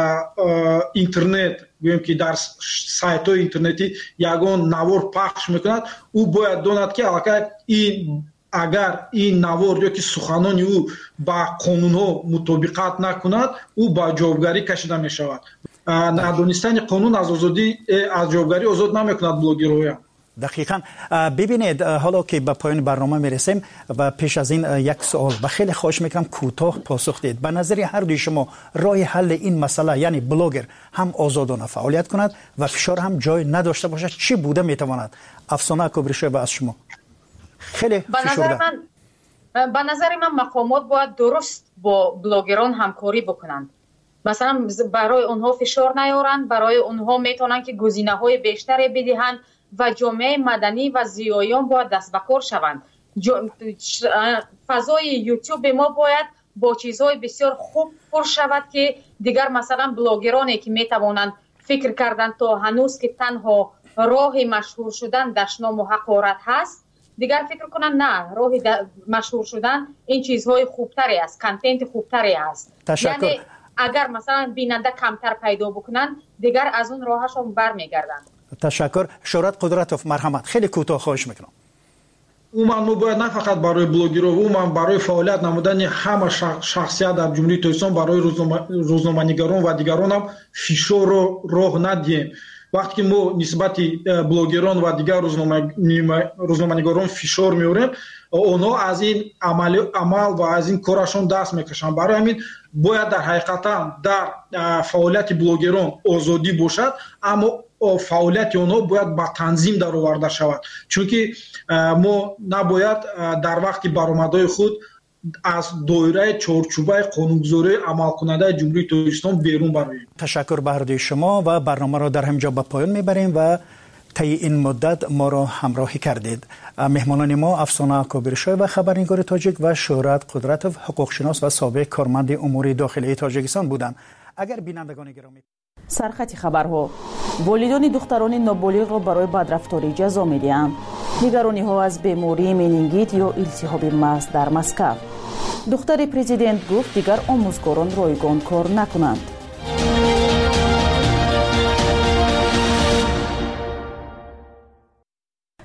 اینترنت گویم که در سایت های اینترنتی یگان نوار پخش میکند، او باید داند که علاقه این اگر این نوار یا که سخنان او با قانون ها مطابقت نکند او با جوابگاری کشیده می شود. ندانستن قانون از آزادی از جوابگاری آزاد نمیکند بلاگرها. دقیقاً. ببینید حالا که به پایان برنامه میرسیم و پیش از این یک سوال و خیلی خواهش میکنم کوتاه پاسخ دهید. به نظر هر دوی شما راه حل این مسئله، یعنی بلاگر هم آزادانه فعالیت کند و فشار هم جای نداشته باشد، چی بوده میتواند؟ افسانه کبریشوی از شما. خیلی به نظر من به نظر من مقامات باید درست با بلاگران همکاری بکنند. مثلا برای اونها فشار نیارند، برای اونها میتونن که گزینه‌های بیشتری بدهند و جامعه مدنی و زیایان باید دست به کار شوند. فضای یوتیوب ما باید با چیزهای بسیار خوب پر شود که دیگر مثلا بلاگرانی که میتوانند فکر کردن تا هنوز که تنها راه مشهور شدن دشنام و حقارت هست، دیگر فکر کنن نه، راه مشهور شدن این چیزهای خوبتری است، کانتنت خوبتری است. تشکر. یعنی اگر مثلا بیننده کمتر پیدا بکنن دیگر از اون راهشون برمیگردند. تشکر. شورت قدرتوف، مرحمت. خیلی کوتاه خواهش میکنم. عموما ما باید نه فقط برای بلاگرها، عموما برای فعالیت نمودن همه شخصیت در جمهوری تاجیکستان برای روزنامه‌نگاران و دیگران هم فشار رو راه ندیم. وقتی که ما نسبت بلاگران و دیگر روزنامه‌نگاران فشار میاریم، اونها از این عمل عمل و از این کارشون دست میکشن. برای همین باید در حقیقتا در فعالیت بلاگران آزادی باشد، اما فعالیت اونها باید با تنظیم در آورده شود، چون که ما نباید در وقت برآمدهای خود از دایره چارچوبه قانونگذاری عمل کننده جمهوری تاجیکستان بیرون برویم. تشکر به هر دوی شما و برنامه را در همینجا به پایان میبریم و طی این مدت ما را همراهی کردید. مهمانان ما افسانه کبریشوی و خبرنگار تاجیک و شهرت قدرتوف، حقوقشناس و سابق کارمند امور داخلی تاجیکستان بودند. اگر بینندگان گرامی، سرخط خبرها: والدان دختران نابالغ را برای بدرفتاری جزا می‌دهند. نگرانی ها از بیماری منینگیت یا التهاب مغز در مسکو. دختر پرزیدنت گفت دیگر آموزگاران رایگان کار نکنند.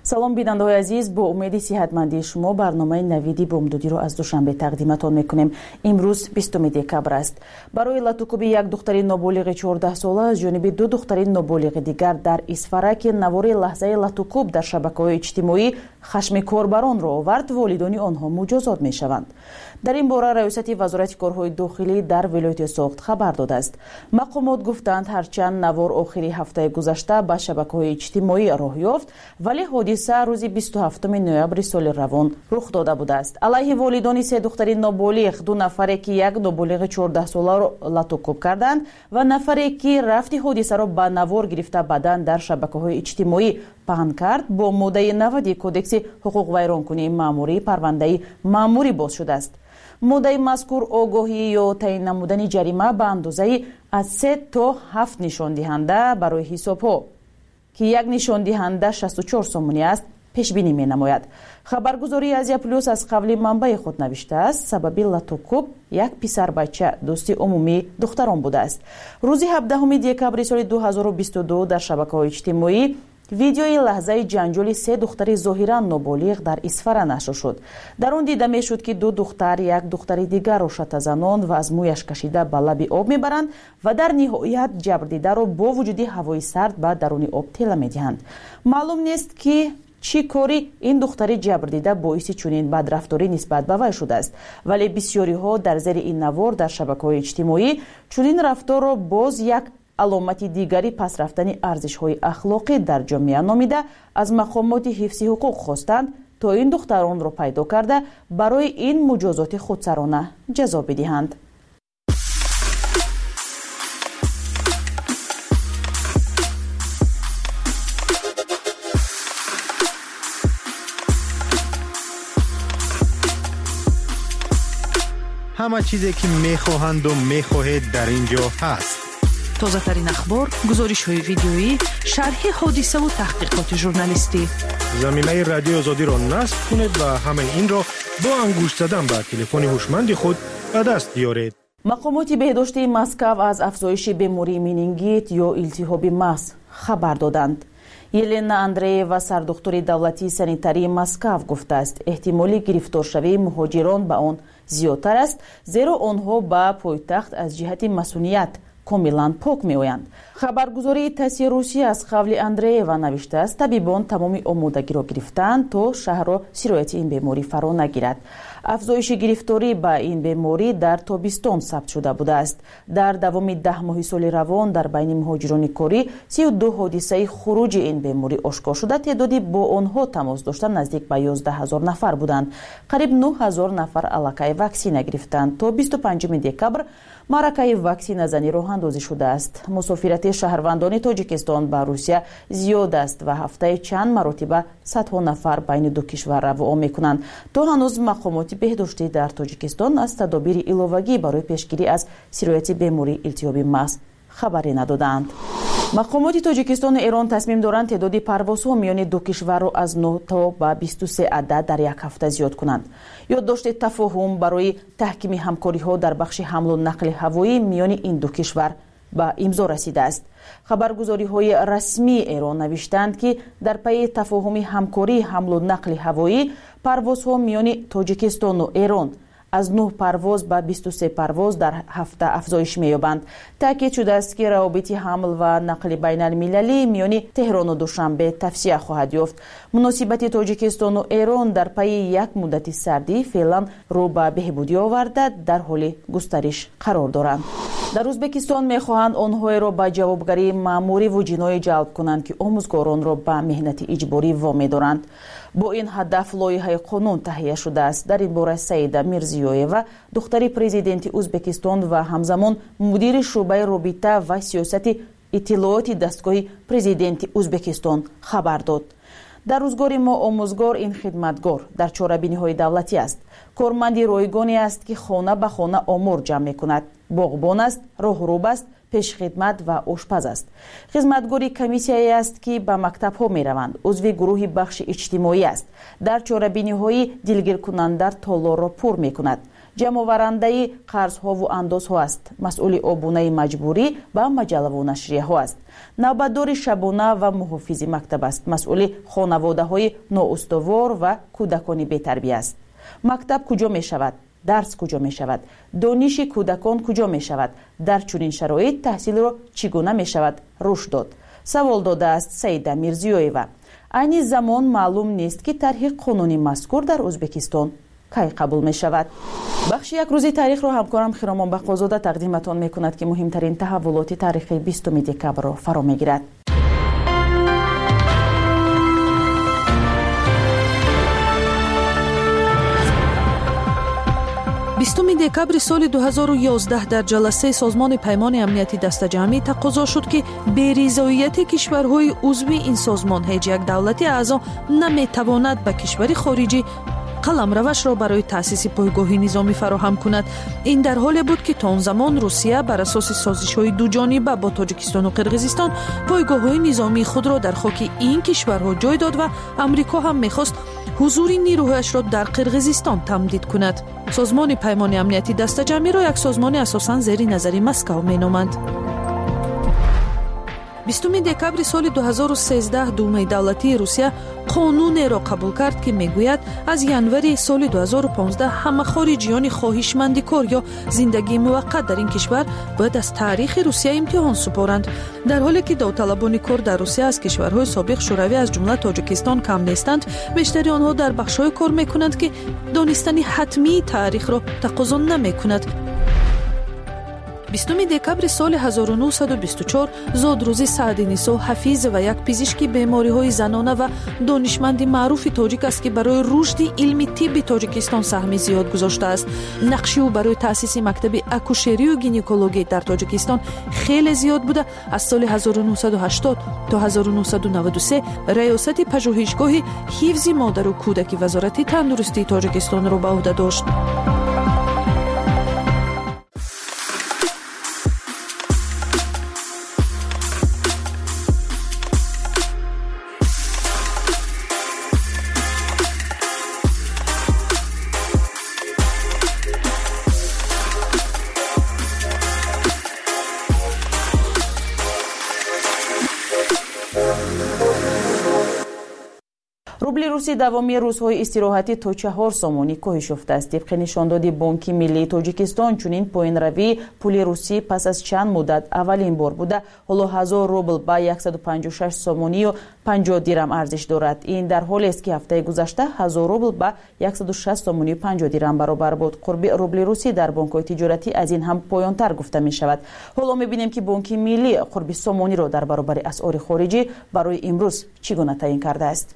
салом бинандаҳои азиз, бо умеди сиҳатмандии шумо барномаи навиди бомдодиро аз душанбе тақдиматон мекунем. имрӯз бистуми декабр аст. барои латукуби як духтари ноболиғи чордаҳ сола аз ҷониби ду духтари ноболиғи дигар дар Исфара ки навори лаҳзаи латукуб дар шабакаҳои иҷтимоӣ хашми корбаронро овард, волидони онҳо муҷозот мешаванд. дар ин бора раёсати вазорати корҳои дохилӣ дар вилояти Соғд хабар додааст. мақомот гуфтанд, ҳарчанд навор охири ҳафтаи гузашта ба шабакаҳои иҷтимоӣ роҳ ёфт, вале ҳодиса рӯзи бисту ҳафтуми ноябри соли равон рух дода будааст. алайҳи волидони се духтари ноболиғ, ду нафаре ки як ноболиғи чордаҳсоларо латукуб карданд ва нафаре ки рафти ҳодисаро ба навор гирифта бадан дар шабакаҳои иҷтимоӣ паҳн кард, бо моддаи навади кодекси ҳуқуқвайронкунии маъмурии парвандаи маъмурӣ боз шудааст. моддаи мазкур огоҳӣ ё таъин намудани ҷарима ба андозаи аз се то ҳафт нишондиҳанда барои ҳисобҳо ки як нишондиҳанда шасту чор сомонӣ аст пешбинӣ менамояд. хабаргузории Азия плюс аз қавли манбаи худ навиштааст, сабаби латукуб як писарбача дӯсти умумии духтарон будааст. рӯзи ҳабдаҳуми декабри соли ду ҳазору бисту ду дар шабакаҳои иҷтимоӣ видеои лаҳзаи ҷанҷоли се духтари зоҳиран ноболиғ дар Исфара нашр шуд. дар он дида мешуд ки ду духтар як духтари дигарро шатазанон ва аз мӯяш кашида ба лаби об мебаранд ва дар ниҳоят ҷабрдидаро бо вуҷуди ҳавои сард ба даруни об тела медиҳанд. маълум нест ки чӣ кори ин духтари ҷабрдида боиси чунин бадрафторӣ нисбат ба вай шудааст, вале бисёриҳо дар зери ин навор дар шабакаҳои иҷтимоӣ чунин рафторро боз як аломати дигари пасрафтани арзишҳои ахлоқӣ дар ҷомеа номида аз мақомоти ҳифзи ҳуқуқ хостанд, то ин духтаронро пайдо карда барои ин муҷозоти худсарона ҷазо бидиҳанд. ҳама чизе ки мехоҳанду мехоҳед дар ин ҷо ҳаст. тозатарин ахбор, гузоришҳои видеоӣ, шарҳи ҳодисаву таҳқиқоти журналистӣ. заминаи радиои озодиро насб кунед ва ҳамаи инро бо ангушт задан ба телефони ҳушманди худ ба даст биёред. мақомоти беҳдоштии Москав аз афзоиши бемории менингит ё илтиҳоби мағз хабар доданд. Елена Андреева, сардухтури давлатии санитарии Москав, гуфтааст, эҳтимоли гирифторшавии муҳоҷирон ба он зиёдтар аст, зеро онҳо ба пойтахт аз ҷиҳати масуният комилан пок меоянд. хабаргузории таси Русия аз қавли Андреева навиштааст, табибон тамоми омодагиро гирифтаанд, то шаҳрро сирояти ин беморӣ фаро нагирад. афзоиши гирифторӣ ба ин беморӣ дар тобистон сабт шуда будааст. дар давоми даҳ моҳи соли равон дар байни муҳоҷирони корӣ сию ду ҳодисаи хуруҷи ин беморӣ ошкор шуда, теъдоди бо онҳо тамос дошта наздик ба ёздаҳ ҳазор нафар буданд. қариб нӯҳ ҳазор нафар аллакай ваксина гирифтанд. то бисту панҷуми декабр маъракаи ваксиназанӣ роҳандозӣ шудааст. мусофирати шаҳрвандони Тоҷикистон ба Русия зиёд аст ва ҳафтаи чанд маротиба садҳо нафар байни ду кишвар равоо мекунанд. то ҳанӯз мақомоти беҳдоштӣ дар Тоҷикистон аз тадобири иловагӣ барои пешгирӣ аз сирояти бемории илтиҳоби мағз хабарӣ надоданд. мақомоти Тоҷикистону Эрон тасмим доранд теъдоди парвозҳо миёни ду кишварро аз нӯҳ то ба бисту се адад дар як ҳафта зиёд кунанд. ёддошти тафоҳум барои таҳкими ҳамкориҳо дар бахши ҳамлу нақли ҳавоӣ миёни ин ду кишвар ба имзо расидааст. хабаргузориҳои расмии Эрон навиштанд, ки дар пайи тафоҳуми ҳамкории ҳамлу нақли ҳавоӣ парвозҳо миёни Тоҷикистону Эрон аз нӯҳ парвоз ба бисту се парвоз дар ҳафта афзоиш меёбанд. таъкид шудааст, ки равобити ҳамл ва нақли байналмилалӣ миёни Теҳрону Душанбе тавсия хоҳад ёфт. муносибати Тоҷикистону Эрон дар пайи як муддати сардӣ феълан рӯ ба беҳбудӣ оварда дар ҳоли густариш қарор доранд. дар Ӯзбекистон мехоҳанд онҳоеро ба ҷавобгарии маъмуриву ҷиноӣ ҷалб кунанд, ки омӯзгоронро ба меҳнати иҷборӣ вомедоранд. бо ин ҳадаф лоиҳаи қонун таҳия шудааст. дар ин бора Саида Мирзиёева, духтари президенти Ӯзбекистон ва ҳамзамон мудири шӯъбаи робита ва сиёсати иттилооти дастгоҳи президенти Ӯзбекистон хабар дод. дар рӯзгори мо омӯзгор ин хидматгор дар чорабиниҳои давлатӣ аст. корманди ройгоне аст, ки хона ба хона омур ҷамъ мекунад. боғбон аст, роҳрӯб аст, пешхидмат ва ошпаз аст. хизматгори комиссияе аст, ки ба мактабҳо мераванд. узви гурӯҳи бахши иҷтимоӣ аст. дар чорабиниҳои дилгиркунанда толорро пур мекунад. ҷамъоварандаи қарзҳову андозҳо аст. масъули обунаи маҷбурӣ ва маҷаллаву нашрияҳо аст. навбатдори шабона ва муҳофизи мактаб аст. масъули хонаводаҳои ноустувор ва кӯдакони бетарбия аст. мактаб куҷо мешавад? дарс куҷо мешавад? дониши кӯдакон куҷо мешавад? дар чунин шароит таҳсилро чӣ гуна мешавад рушд дод? савол додааст Саида Мирзиёева. айни замон маълум нест ки тарҳи қонуни мазкур дар Ӯзбекистон кай қабул мешавад. бахши як рӯзи таърихро ҳамкорам Хиромон Бақозода тақдиматон мекунад ки муҳимтарин таҳаввулоти таърихи бистуми декабрро фаро мегирад. бистуми декабри соли дуҳазору ёздаҳ дар ҷаласаи созмони паймони амнияти дастаҷамъӣ тақозо шуд ки беризоияти кишварҳои узви ин созмон ҳеҷ як давлати аъзо наметавонад ба кишвари хориҷӣ қаламравашро барои таъсиси пойгоҳи низомӣ фароҳам кунад. ин дар ҳоле буд ки то он замон Русия бар асоси созишҳои дуҷониба бо Тоҷикистону Қирғизистон пойгоҳҳои низомии худро дар хоки ин кишварҳо ҷой дод ва Амрико ҳам мехост ҳузури нирӯҳояшро дар Қирғизистон тамдид кунад. созмони паймони амнияти дастаҷамъиро як созмони асосан зери назари Москав меноманд. бистуми декабри соли дуҳазору сездаҳ Думаи давлатии Русия қонунеро қабул кард ки мегӯяд аз январи соли дуҳазору понздаҳ ҳама хориҷиёни хоҳишманди кор ё зиндагии муваққат дар ин кишвар бояд аз таърихи Русия имтиҳон супоранд. дар ҳоле ки довталабони кор дар Русия аз кишварҳои собиқ шӯравӣ аз ҷумла Тоҷикистон кам нестанд, бештари онҳо дар бахшҳое кор мекунанд ки донистани ҳатмии таърихро тақозо намекунад. бистуми декабри соли ҳазору нӯҳсаду бисту чор зодрӯзи Саъди Нисо Ҳафиз ва як пизишки бемориҳои занона ва донишманди маъруфи тоҷик аст ки барои рушди илми тибби Тоҷикистон саҳми зиёд гузоштааст. нақши ӯ барои таъсиси мактаби акушерию гинекологӣ дар Тоҷикистон хеле зиёд буда аз соли ҳазору нӯҳсаду ҳаштод то ҳазору нӯҳсаду наваду се раёсати пажӯҳишгоҳи ҳифзи модару кӯдаки вазорати тандурустии Тоҷикистонро ба ӯҳда дошт. рубли русӣ давоми рӯзҳои истироҳатӣ то чаҳор сомонӣ коҳиш ёфтааст. тибқи нишондоди Бонки Миллии Тоҷикистон чунин поинравии пули русӣ пас аз чанд муддат аввалин бор буда ҳоло ҳазор рубл ба яксаду панҷоҳу шаш сомонию панҷоҳ дирам арзиш дорад. ин дар ҳолест ки ҳафтаи гузашта ҳазор рубл ба яксаду шаст сомонию панҷоҳ дирам баробар буд. қурби рубли русӣ дар бонкҳои тиҷоратӣ аз ин ҳам поёнтар гуфта мешавад. ҳоло мебинем ки Бонки Миллӣ қурби сомониро дар баробари асъори хориҷӣ барои имрӯз чӣ гуна таъин кардааст.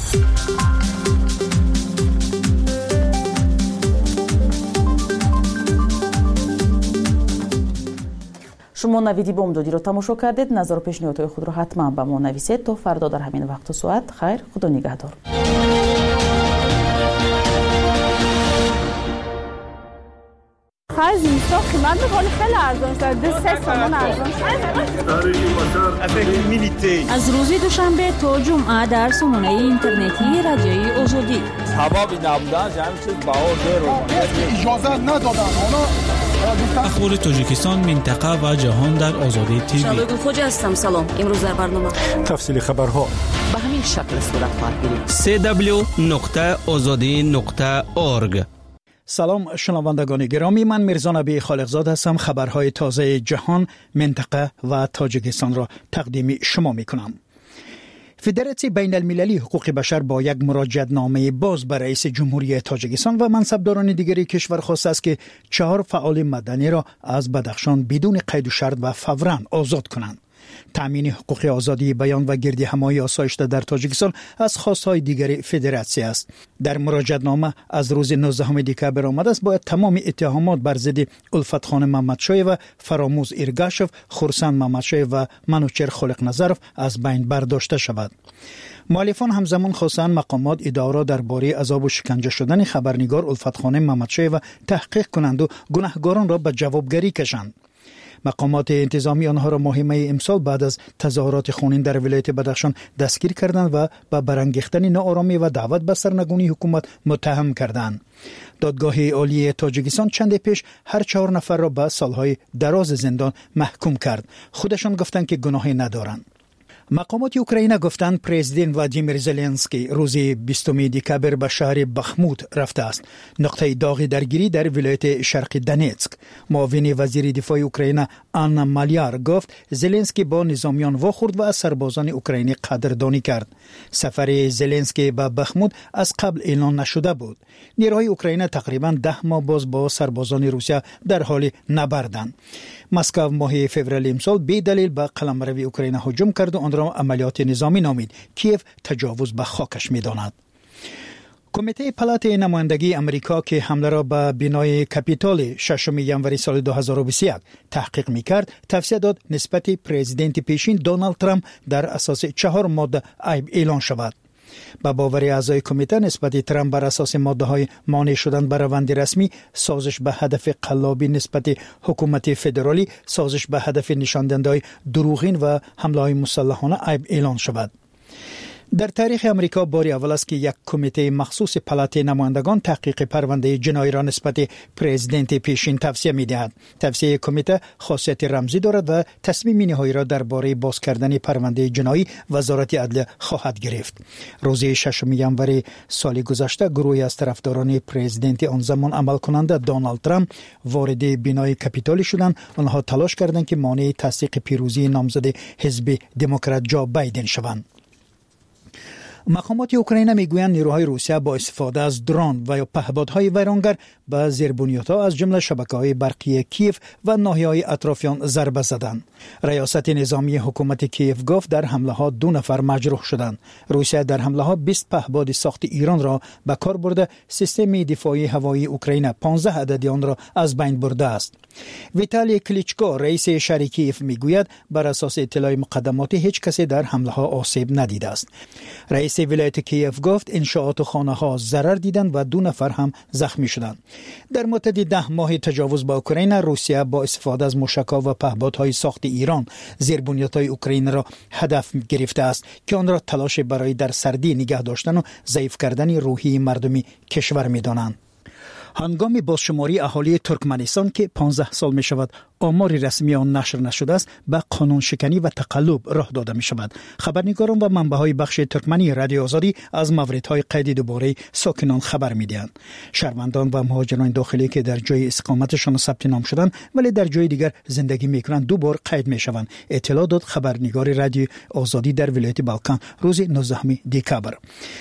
шумо навиди бомдодиро тамошо кардед. назару пешниҳодҳои худро ҳатман ба мо нависед. то фардо дар ҳамин вақту соат. хайр, худо нигаҳдор. خرج میسا قیمت بخوری خیلی ارزان شد. دو سه سامان ارزان شد. از روزی دوشنبه تا جمعه در سامانه اینترنتی رادیوی آزادی. سبب نبودن جمع چیز بها زیرو. اجازه ندادن. اونا اخبار تاجیکستان منطقه و جهان در آزادی تیوی. شالوی خوج هستم. سلام. امروز در برنامه تفصیل خبرها به همین شکل صورت خواهد گرفت. سه دبلیو نقطه آزادی نقطه اورگ. سلام شنوندگان گرامی، من میرزا نبی خالقزاد هستم. خبرهای تازه جهان، منطقه و تاجیکستان را تقدیم شما می کنم. فدراسیون بین المللی حقوق بشر با یک مراجعه‌نامه باز به رئیس جمهوری تاجیکستان و منصبداران دیگری کشور خواسته است که چهار فعال مدنی را از بدخشان بدون قید و شرط و فوراً آزاد کنند. تامین حقوق آزادی بیان و گردی همایی آسایش در تاجیکستان از خواستهای دیگر فدراسیون است. در مراجعه‌نامه از روز نوزدهم دکبر آمده است باید تمام اتهامات بر ضد الفت خان محمدشاه و فراموز ایرگاشف، خورسند محمدشاه و منوچهر خالق نظرف از بین برداشته شود. مؤلفان همزمان خواستند مقامات اداره درباره عذاب و شکنجه شدن خبرنگار الفت خان محمدشاه و تحقیق کنند و گناهکاران را به جوابگری کشند. مقامات انتظامی آنها را ماه می امسال بعد از تظاهرات خونین در ولایت بدخشان دستگیر کردند و به برانگیختن ناآرامی و دعوت به سرنگونی حکومت متهم کردند. دادگاه عالی تاجیکستان چند پیش هر چهار نفر را به سالهای دراز زندان محکوم کرد. خودشان گفتند که گناهی ندارند. مقامات اوکراین گفتند پرزیدنت ولادیمیر زلنسکی روز بیستم دکبر به شهر بخموت رفته است. نقطه داغ درگیری در ولایت شرقی دنیتسک. معاون وزیر دفاع اوکراین آنا مالیار گفت زلنسکی با نظامیان واخورد و از سربازان اوکراینی قدردانی کرد. سفر زلنسکی به بخموت از قبل اعلان نشده بود. نیروهای اوکراین تقریبا ده ماه باز با سربازان روسیه در حال نبردند. مسکو ماه فوریه امسال بی دلیل به قلمرو اوکراین هجوم کرد و آن را عملیات نظامی نامید. کیف تجاوز به خاکش می‌داند. کمیته پالات نمایندگی امریکا که حمله را به بنای کپیتال ششم ژانویه سال دو هزار و بیست و یک تحقیق می‌کرد، توصیه داد نسبت پرزیدنت پیشین دونالد ترامپ در اساس چهار ماده عیب اعلان شود. با باور اعضای کمیته نسبت ترامپ بر اساس ماده های مانع شدن بر روند رسمی، سازش به هدف قلابی نسبت حکومت فدرالی، سازش به هدف نشان دهنده دروغین و حمله های مسلحانه عیب اعلان شود. در تاریخ امریکا بار اول است که یک کمیته مخصوص پالات نمایندگان تحقیق پرونده جنایی را نسبت پرزیدنت پیشین توصیه می‌دهد. توصیه کمیته خاصیت رمزی دارد و تصمیم نهایی را درباره باز کردن پرونده جنایی وزارت عدلیه خواهد گرفت. روز ششم ژانویه سال گذشته گروهی از طرفداران پرزیدنت آن زمان عمل کننده دونالد ترامپ وارد بنای کپیتال شدند. آنها تلاش کردند که مانع تصدیق پیروزی نامزد حزب دموکرات جو بایدن شوند. مقامات اوکراین میگویند نیروهای روسیه با استفاده از درون و یا پهپادهای ویرانگر به زیربنیادها از جمله شبکه‌های برقی کیف و ناحیه‌های اطرافیان ضربه زدند. ریاست نظامی حکومت کیف گفت در حمله ها دو نفر مجروح شدند. روسیه در حمله ها بیست پهپاد ساخت ایران را به کار برده سیستم دفاعی هوایی اوکراین پانزده عدد آن را از بین برده است. ویتالی کلیچکو رئیس شهر کیف میگوید بر اساس اطلاع مقدماتی هیچ کسی در حمله ها آسیب ندیده است. رئیس ولایت کیف گفت انشاءات و خانه ها ضرر دیدند و دو نفر هم زخمی شدند. در مدت ده ماه تجاوز با اوکراین، روسیه با استفاده از موشک‌ها و پهپادهای ساخت ایران زیربنیادهای اوکراین را هدف گرفته است که آن را تلاش برای در سردی نگه داشتن و ضعیف کردن روحی مردمی کشور می‌دانند. هنگام بازشماری اهالی ترکمنستان که پانزده سال می شود آمار رسمی آن نشر نشده است، به قانون شکنی و تقلب راه داده می شود. خبرنگاران و منبع‌های بخش ترکمنی رادیو آزادی از موردهای قید دوباره ساکنان خبر می دهند. شهروندان و مهاجران داخلی که در جای اقامتشان ثبت نام شدند ولی در جای دیگر زندگی می کنند دو بار قید می شوند. اطلاع داد خبرنگار رادیو آزادی در ولایت بالکان روز نوزدهم دکبر.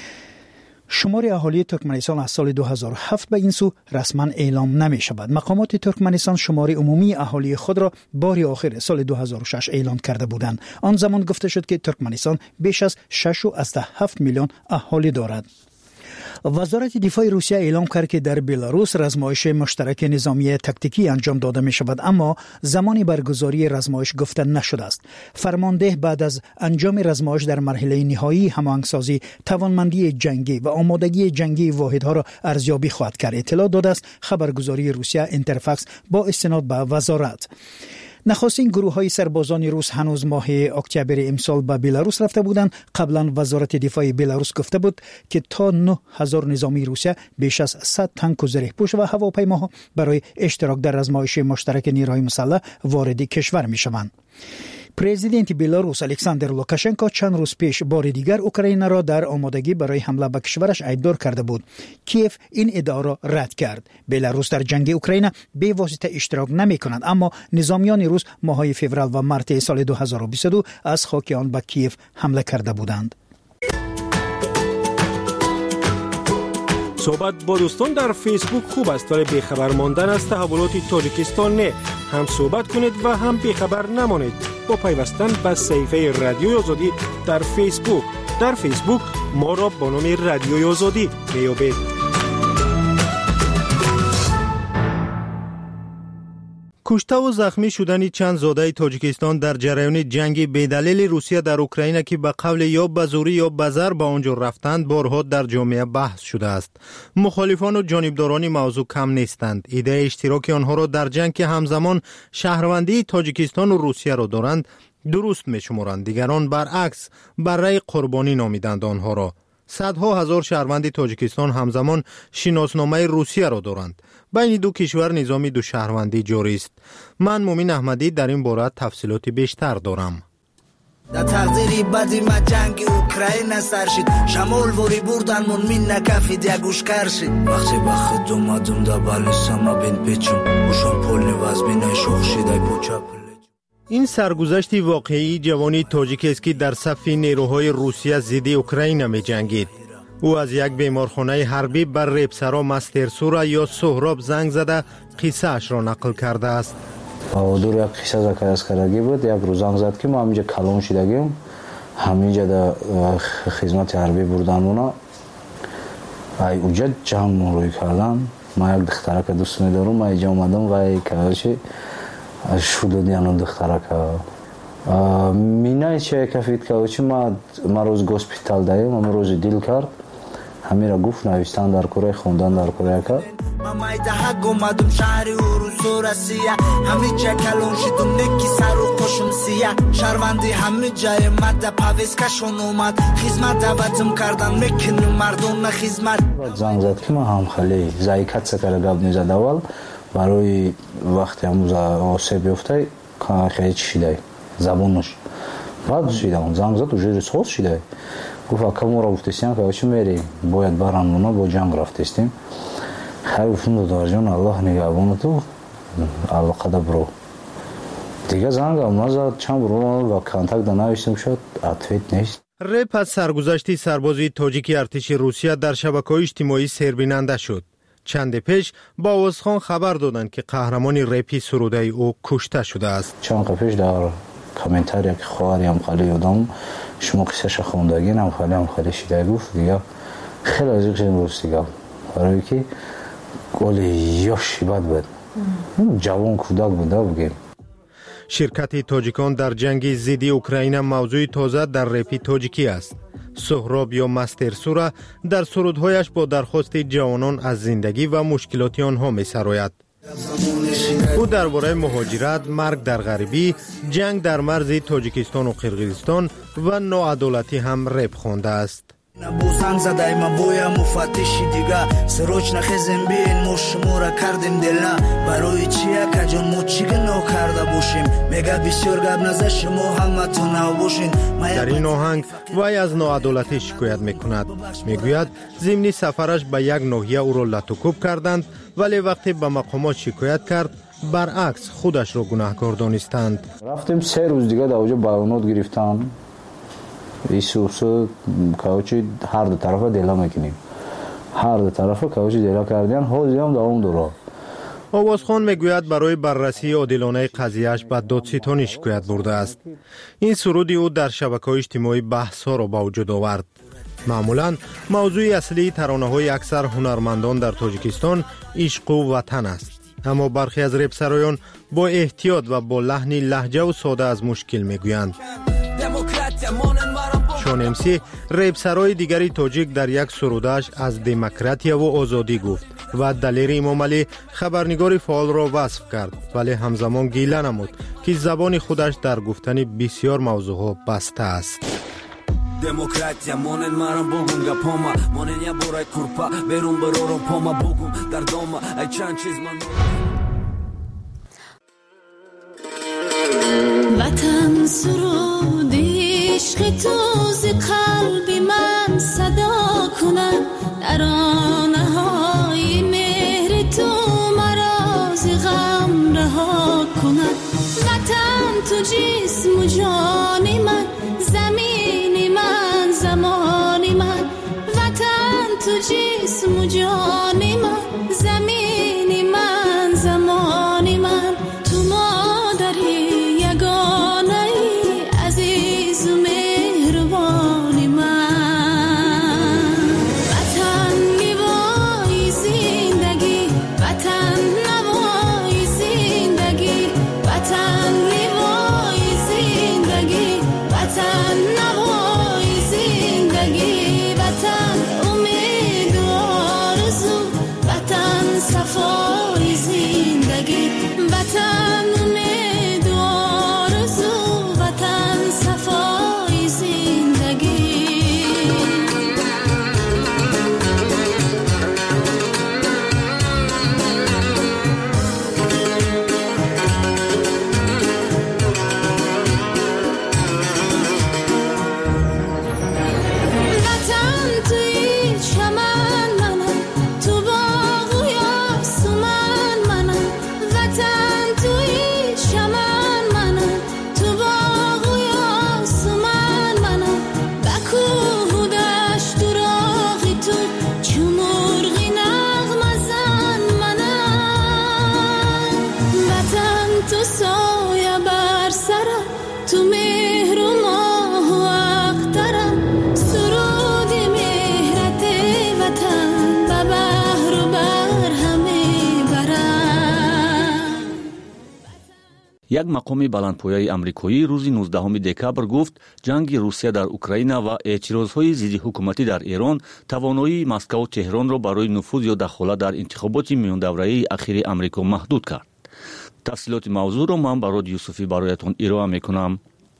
شمار اهالی ترکمنستان از سال دو هزار و هفت به این سو رسما اعلام نمی شود. مقامات ترکمنستان شمار عمومی اهالی خود را بار آخر سال دو هزار و شش اعلام کرده بودند. آن زمان گفته شد که ترکمنستان بیش از شش و هفت میلیون اهالی دارد. وزارت دفاع روسیه اعلام کرد که در بلاروس رزمایش مشترک نظامی تاکتیکی انجام داده می شود، اما زمان برگزاری رزمایش گفته نشده است. فرمانده بعد از انجام رزمایش در مرحله نهایی هماهنگسازی توانمندی جنگی و آمادگی جنگی واحدها را ارزیابی خواهد کرد. اطلاع داده است خبرگزاری روسیه اینترفاکس با استناد به وزارت. نخستین گروه های سربازان روس هنوز ماه اکتبر امسال به بلاروس رفته بودند. قبلا وزارت دفاع بلاروس گفته بود که تا نه هزار نظامی روسیه بیش از صد تانک و زره‌پوش و هواپیماها برای اشتراک در رزمایش مشترک نیروهای مسلح وارد کشور می شوند. پرزیدنت بلاروس الکساندر لوکاشنکو چند روز پیش بار دیگر اوکراین را در آمادگی برای حمله به کشورش عیبدار کرده بود. کیف این ادعا را رد کرد. بلاروس در جنگ اوکراین به واسطه اشتراک نمی کند، اما نظامیان روس ماهای فوریه و مارت سال دو هزار و بیست و دو از خاک آن به کیف حمله کرده بودند. صحبت با دوستان در فیسبوک خوب است، ولی بیخبر ماندن از تحولات تاجیکستان نه. هم صحبت کنید و هم بیخبر نمانید با پیوستن به صفحه رادیو آزادی در فیسبوک. در فیسبوک ما را با نام رادیو آزادی میابید. کشته و زخمی شدن چند زاده تاجیکستان در جریان جنگ بدلیل روسیه در اوکراین که به قول یا به زوری یا به ضرب به آنجا رفتند بارها در جامعه بحث شده است. مخالفان و جانبداران موضوع کم نیستند. ایده اشتراک آنها را در جنگ که همزمان شهروندی تاجیکستان و روسیه را دارند درست می‌شمارند. دیگران برعکس برای قربانی نامیدند آنها را. صدها هزار شهروند تاجیکستان همزمان شناسنامه روسیه را دارند. بین دو کشور نظام دو شهروندی جاری است. من مومن احمدی در این باره تفصیلات بیشتر دارم. در تقدیری بدی ما جنگ اوکراین سرشید شمال وری بردن من من نکفید یا گوش کرشید وقتی بخد اومدم در بالستان بین پیچم اوشان پول نواز بینای شخشیدای پوچا این سرگذشت واقعی جوانی تاجیک است که در صف نیروهای روسیه ضد اوکراین می جنگید. او از یک بیمارخانه حربی بر ریبسرا مسترسورا یا سهراب زنگ زده قصه اش را نقل کرده است. بهادر یک قصه زکرس کردگی بود. یک روز زنگ زد که ما همینجا کلون شدگیم همینجا در خدمت حربی بردن اونا ای اوجا جمع روی کردن. ما یک دختره که دوست می دارم ما اینجا اومدم و ای که شده دیانو دختره که مینای چه کفید که اوچی ما ما روز گوسپیتال داییم ما روز دیل کرد همین را گفت نویستن در کره خوندن در کره کرد ما مایده حق اومدم شهری اروسو رسیه همین جا کلون شدم نکی سر و قشم سیه شهروندی همین جای مده پاویز کشون اومد خدمت دعوتم کردن میکنیم مردم خدمت زنگ زد که ما هم خیلی زایکت سکر گاب نیزد اول برای وقتی هموز آسه بیفته خیلی چی شده زبونش بعد شده اون زنگ زد و جوری سخوز شده گفت اکا ما را گفتیستیم که چی میری باید برم اونا با جنگ رفتیستیم خیلی گفتیم دادار جان الله نگهبان تو الله قدر برو دیگه زنگ هم نزد چند برو و کانتاکت نوشتیم شد اتویت نیست. رپ از سرگذشت سربازی تاجیکی ارتش روسیه در شبکه‌های اجتماعی سربیننده شد. چند پیش با عوضخان خبر دادند که قهرمان رپی سروده او کشته شده است. چند پیش در کامنتاری که خواهری هم خیلی یادم شما قصهش خوندگین هم خیلی هم خیلی شیده گفت دیگه خیلی از یک شدیم روز دیگه برای که گولی یاشی بد بود جوان کودک بوده بگیم. شرکت تاجیکان در جنگ ضد اوکراین موضوع تازه در رپی تاجیکی است. سهراب یا مسترسورا در سرودهایش با درخواست جوانان از زندگی و مشکلات آنها می سراید. او درباره مهاجرت، مرگ در غریبی، جنگ در مرز تاجیکستان و قرقیزستان و ناعدالتی هم رپ خوانده است. نبوزن زدای ما بویا مفتشی دیگه سروچ نخیزیم بین مشمورا کردیم دلنا برای چیه که جون موچیگ نو کرده باشیم میگه بسیار گب نزه شما همه تو نو باشین. در این آهنگ وی از ناعدالتی شکایت میکند. میگوید ضمن سفرش به یک ناحیه او را لطوکوب کردند ولی وقتی به مقامات شکایت کرد برعکس خودش را گناهکار دانستند. رفتیم سه روز دیگه در اونجا بیانات گرفتن ایسوسو کاوچی هر دو طرفه دیلا میکنیم هر دو طرفه کاوچی دیلا کردن حوزی هم دوام دورا. آوازخان میگوید برای بررسی عادلانه قضیهش به دادستانی شکایت برده است. این سرودی او در شبکه‌های اجتماعی بحث ها را به وجود آورد. معمولا موضوع اصلی ترانه‌های اکثر هنرمندان در تاجیکستان عشق و وطن است. اما برخی از رپسرایان با احتیاط و با لحنی لهجه و ساده از مشکل میگویند. شان امسی ریبسرای دیگری تاجیک در یک سرودش از دموکراتیا و آزادی گفت و دلیر امام علی خبرنگار فعال را وصف کرد ولی همزمان گیله نمود که زبان خودش در گفتن بسیار موضوعها بسته است. دموکراتیا مونن مارم بگم گپاما مونن یا برای کرپا برون برورم پاما بگم در دوما ای چند چیز من وطن سرود عشق تو ز قلب من صدا کنم ترانه های مهر تو مرا ز غم رها کنم وطن تو جسم و جان من زمین من زمان من وطن تو جسم و جان من زمین من زمان من تو مادری یگانه ای عزیز و مهربان من وطن میوای یک مقام بلندپایه آمریکایی روز نوزدهم دکبر گفت جنگ روسیه در اوکراین و اعتراضهای ضد حکومتی در ایران توانایی مسکو و تهران را برای نفوذ یا دخالت در انتخابات میان دوره‌ای اخیر آمریکا محدود کرد. تفصیلات موضوع را من برای یوسفی برایتان ارائه میکنم.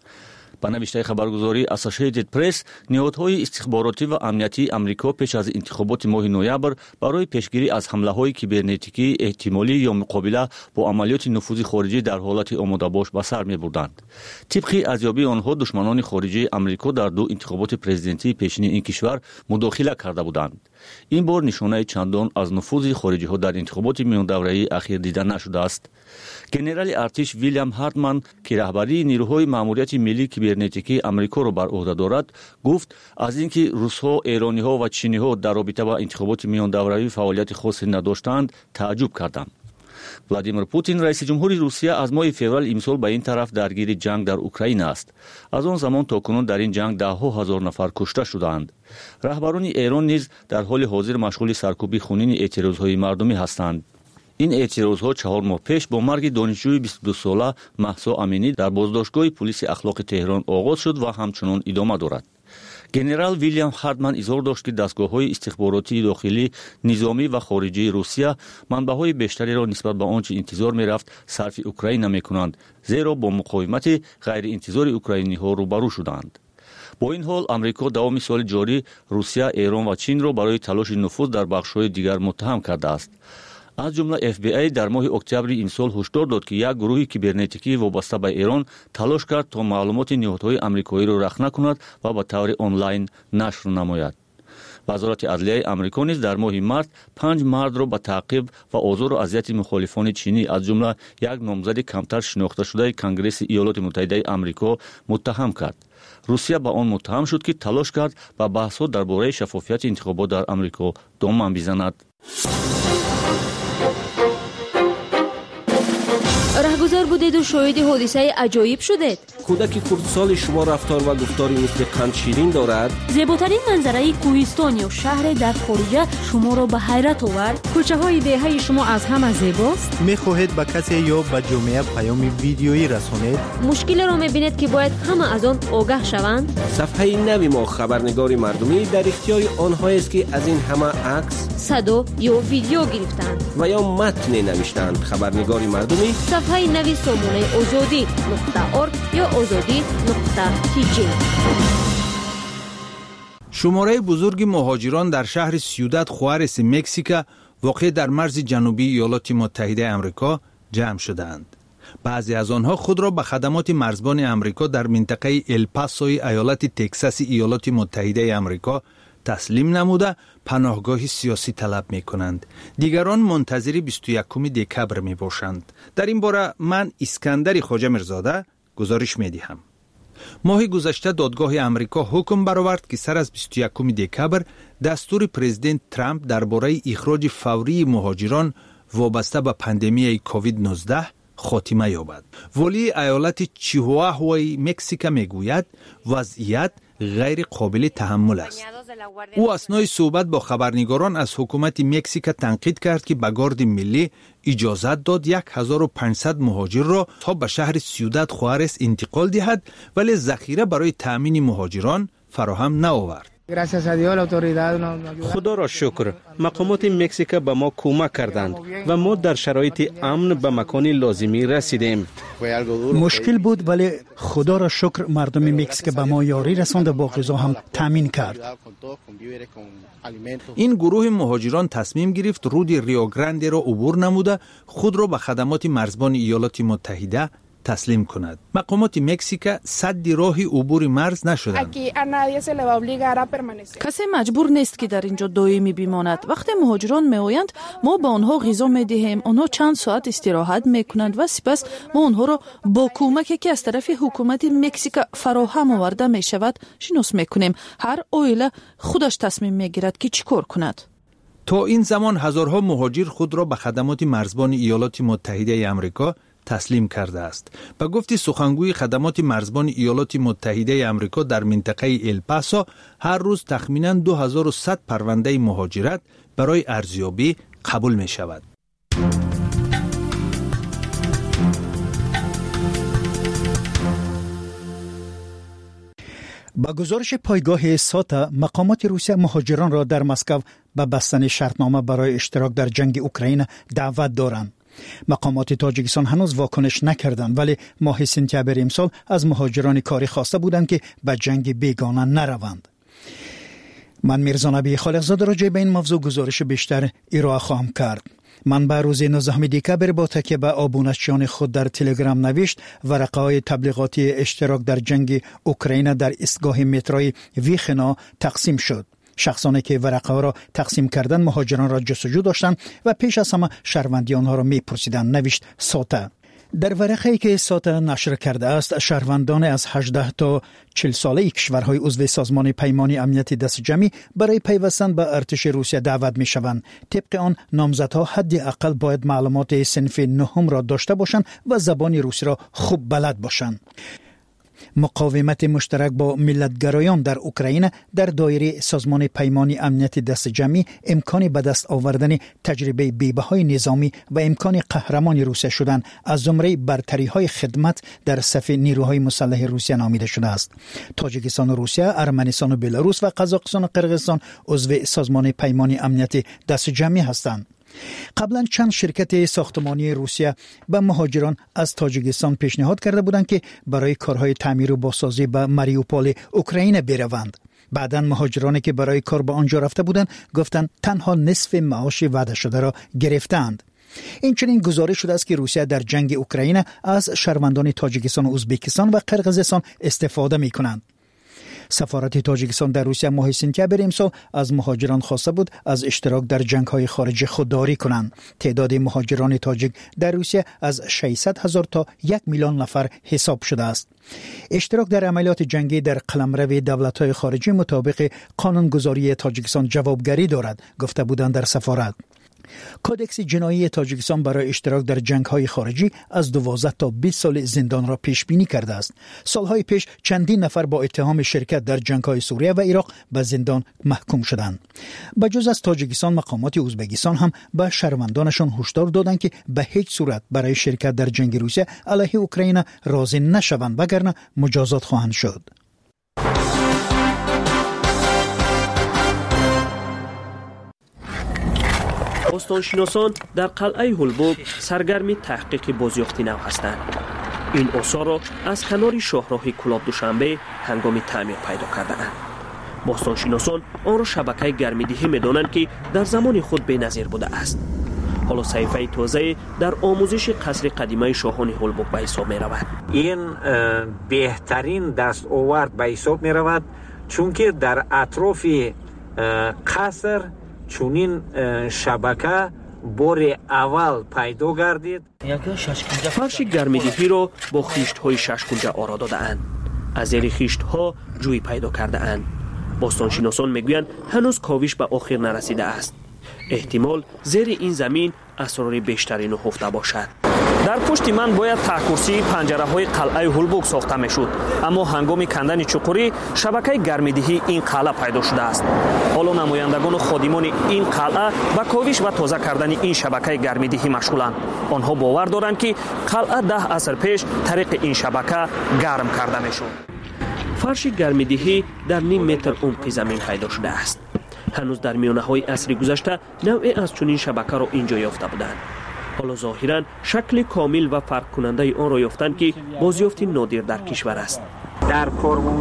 با نوشته خبرگزاری اسوسییتد پرس، نهادهای استخباراتی و امنیتی آمریکا پیش از انتخابات ماه نوامبر برای پیشگیری از حمله‌های کیبرنتیکی احتمالی یا مقابله با عملیات نفوذ خارجی در حالت آماده باش به سر می‌بردند. طبق ارزیابی آنها دشمنان خارجی آمریکا در دو انتخابات پرزیدنتی پیشین این کشور مداخله کرده بودند. این بار نشانه چندان از نفوذ خارجی‌ها در انتخابات میان دوره‌ای اخیر دیده نشده است. گنرال ارتش ویلیام هارتمن که رهبری نیروهای ماموریت ملی کیبرنتیکی آمریکا را بر عهده دارد، گفت از اینکه روس‌ها، ایرانی‌ها و چینی‌ها در رابطه با انتخابات میان دوره‌ای فعالیت خاصی نداشتند تعجب کردم. ولادیمیر پوتین رئیس جمهوری روسیه از ماه فوریه امسال به این طرف درگیر جنگ در اوکراین است. از آن زمان تا کنون در این جنگ ده ها هزار نفر کشته شدند. رهبران ایران نیز در حال حاضر مشغول سرکوبی خونین اعتراضهای مردمی هستند. این اعتراضها چهار ماه پیش با مرگ دانشجوی بیست و دو ساله مهسا امینی در بازداشتگاه پلیس اخلاق تهران آغاز شد و همچنان ادامه دارد. گنرال ویلیام هارتمن اظهار داشت که دستگاه‌های استخباراتی داخلی، نظامی و خارجی روسیه منبع‌های بیشتری را نسبت به آنچه انتظار می‌رفت صرف اوکراین نمی‌کنند، زیرا با مقاومت غیر انتظار اوکراینی‌ها روبرو شدند. با این حال آمریکا دوام سال جاری روسیه، ایران و چین را برای تلاش نفوذ در بخش‌های دیگر متهم کرده است. از جمله اف بی ای در ماه اکتبر این سال هشدار داد که یک گروه کیبرنتیکی وابسته به ایران تلاش کرد تا معلومات نهادهای آمریکایی را رخنه کند و به طور آنلاین نشر نماید. وزارت عدلیه آمریکا نیز در ماه مارس پنج مرد را به تعقیب و آزار و اذیت مخالفان چینی از جمله یک نامزد کمتر شناخته شده کنگره ایالات متحده آمریکا متهم کرد. روسیه با آن متهم شد که تلاش کرد با بحث‌ها درباره شفافیت انتخابات در آمریکا دامن بزند. رهگذر بودید و شاهد حادثه عجایب شدید. کودک کردسال شما رفتار و گفتاری مثل قند شیرین دارد. زیباترین منظره کوهستان یا شهر در خارج شما را به حیرت آورد. کوچه های دهه شما از همه زیباست. میخواهید به کسی یا به جامعه پیام ویدیویی رسانید. مشکل را میبینید که باید همه از آن آگاه شوند. صفحه نوی ما خبرنگار مردمی در اختیار آنها است که از این همه عکس، صدا یا ویدیو گرفتند و یا متن نوشتند. خبرنگار مردمی صفحه نوی سامانه آزادی نقطه ارگ یا آزادی نقطه تی جی. شماره بزرگ مهاجران در شهر سیوداد خوارس مکزیک واقع در مرز جنوبی ایالات متحده آمریکا جمع شدند. بعضی از آنها خود را به خدمات مرزبان آمریکا در منطقه الپاسوی ایالت تگزاس ایالات متحده آمریکا تسلیم نموده پناهگاه سیاسی طلب می کنند. دیگران منتظر بیست و یکم دکبر می باشند. در این باره من اسکندر خواجه میرزاده گزارش می دهم. ماه گذشته دادگاه آمریکا حکم برآورد که سر از بیست و یکم دکبر دستور پرزیدنت ترامپ درباره اخراج فوری مهاجران وابسته به پاندمی کووید نوزده خاتمه یابد. ولی ایالت چیهواهوای مکزیک میگوید وضعیت غیر قابل تحمل است. او اثنای صحبت با خبرنگاران از حکومت مکزیک تنقید کرد که به گارد ملی اجازت داد هزار و پانصد مهاجر را تا به شهر سیوداد خوارس انتقال دهد، ولی ذخیره برای تأمین مهاجران فراهم نآورد. خدا را شکر مقامات مکزیک به ما کمک کردند و ما در شرایط امن به مکان لازمی رسیدیم. مشکل بود ولی خدا را شکر مردم مکزیک به ما یاری رساند و با غذا هم تامین کرد. این گروه مهاجران تصمیم گرفت رود ریو گرانده را عبور نموده خود را به خدمات مرزبان ایالات متحده تسلیم کند. مقامات مکزیک سد راه عبور مرز نشدند. کسی مجبور نیست که در اینجا دائمی بماند. وقتی مهاجران میآیند ما به آنها غذا میدهیم، آنها چند ساعت استراحت میکنند و سپس ما آنها را با کمکی که از طرف حکومت مکزیک فراهم آورده میشود شناس میکنیم. هر عائله خودش تصمیم میگیرد که چیکار کند. تا این زمان هزارها مهاجر خود را به خدمات مرزبان ایالات متحده آمریکا تسلیم کرده است. به گفت سخنگوی خدمات مرزبان ایالات متحده آمریکا در منطقه الپاسو هر روز تخمیناً دو هزار و صد پرونده مهاجرت برای ارزیابی قبول می شود. با گزارش پایگاه ساتا، مقامات روسیه مهاجران را در مسکو به بستن شرطنامه برای اشتراک در جنگ اوکراین دعوت دارند. مقامات تاجیکستان هنوز واکنش نکردند، ولی ماه سپتامبر امسال از مهاجران کاری خواسته بودند که به جنگ بیگانه نروند. من میرزا نبی خالقزاده راجع به این موضوع گزارش بیشتر ارائه خواهم کرد. من به روز نوزدهم دکبر با تکیه به آبونچیان خود در تلگرام نوشت ورقه های تبلیغاتی اشتراک در جنگ اوکراین در ایستگاه متروی ویخنا تقسیم شد. شخصانی که ورقه ها را تقسیم کردن مهاجران را جستجو داشتند و پیش از همه شهروندی آنها را میپرسیدند، نوشت ساتا. در ورقه‌ای که ساتا نشر کرده است، شهروندان از هجده تا چهل ساله کشورهای عضو سازمان پیمان امنیت دست جمعی برای پیوستن به ارتش روسیه دعوت می شوند. طبق آن نامزدها حداقل باید معلومات صنف نهم را داشته باشند و زبان روسی را خوب بلد باشند. مقاومت مشترک با ملتگرایان در اوکراین در دایره سازمان پیمان امنیت دست جمعی امکان به دست آوردن تجربه بی‌بهای نظامی و امکان قهرمان روسیه شدن از زمره برتری‌های خدمت در صف نیروهای مسلح روسیه نامیده شده است. تاجیکستان و روسیه، ارمنستان و بلاروس و قزاقستان و قرقیزستان عضو سازمان پیمان امنیت دست جمعی هستند. قبلا چند شرکت ساختمانی روسیه به مهاجران از تاجیکستان پیشنهاد کرده بودند که برای کارهای تعمیر و بازسازی به ماریوپول اوکراین بروند. بعداً مهاجرانی که برای کار به آنجا رفته بودند گفتند تنها نصف معاش وعده شده را گرفتند. اینچنین گزارش شده است که روسیه در جنگ اوکراین از شهروندان تاجیکستان و ازبکستان و قرقیزستان استفاده می‌کنند. سفارت تاجیکستان در روسیه ماه سپتامبر امسال از مهاجران خواسته بود از اشتراک در جنگ‌های خارجی خودداری کنند. تعداد مهاجران تاجیک در روسیه از ششصد هزار تا یک میلیون نفر حساب شده است. اشتراک در عملیات جنگی در قلمرو دولت‌های خارجی مطابق قانونگذاری تاجیکستان جوابگری دارد، گفته بودند در سفارت. کودکس جنایی تاجیکستان برای اشتراک در جنگ‌های خارجی از دوازده تا بیست سال زندان را پیش بینی کرده است. سالهای پیش چندین نفر با اتهام شرکت در جنگ‌های سوریه و عراق به زندان محکوم شدند. بجز از تاجیکستان، مقامات ازبکستان هم به شهروندانشان هشدار دادند که به هیچ صورت برای شرکت در جنگ روسیه علیه اوکراین راضی نشوند، وگرنه مجازات خواهند شد. باستانشناسان در قلعه هولبوگ سرگرم تحقیق بازیافتی نو هستند. این آثار را از کنار شاهراه کلاب دوشنبه هنگام تعمیر پیدا کرده‌اند. باستانشناسان آن را شبکه گرمیدهی می‌دانند که در زمان خود بی‌نظیر بوده است. حالا صحیفه تازه در آموزش قصر قدیمه شاهان هولبوگ به حساب می‌رود. این بهترین دستاورد به حساب می‌رود، چون که در اطراف قصر چونین شبکه بار اول پیدا گردید. فرش گرمیدهی را با خیشت‌های شش کنجه آرا داده‌اند. از زیر خیشت‌ها جوی پیدا کرده‌اند. باستانشناسان میگویند هنوز کاوش به آخر نرسیده است. احتمال زیر این زمین اسرار بیشتری نهفته باشد. در پشت من باید تاکورسی پنجره های قلعه هولبوگ ساخته میشد، اما هنگام کندن چقوری شبکه گرمیدهی این قلعه پیدا شده است. حالا نمایندگان و خادمان این قلعه با کاوش و تازه کردن این شبکه گرمیدهی مشغولند. آنها باور دارند که قلعه ده عصر پیش طریق این شبکه گرم کرده میشد. فرش گرمیدهی در نیم متر عمق زمین پیدا شده است. هنوز در میانه های عصر گذشته نوعی از چنین شبکه را اینجا یافته بودند. حالا ظاهراً شکل کامل و فرق کننده آن را یافتند که بازیافت نادر در کشور است. در کاروان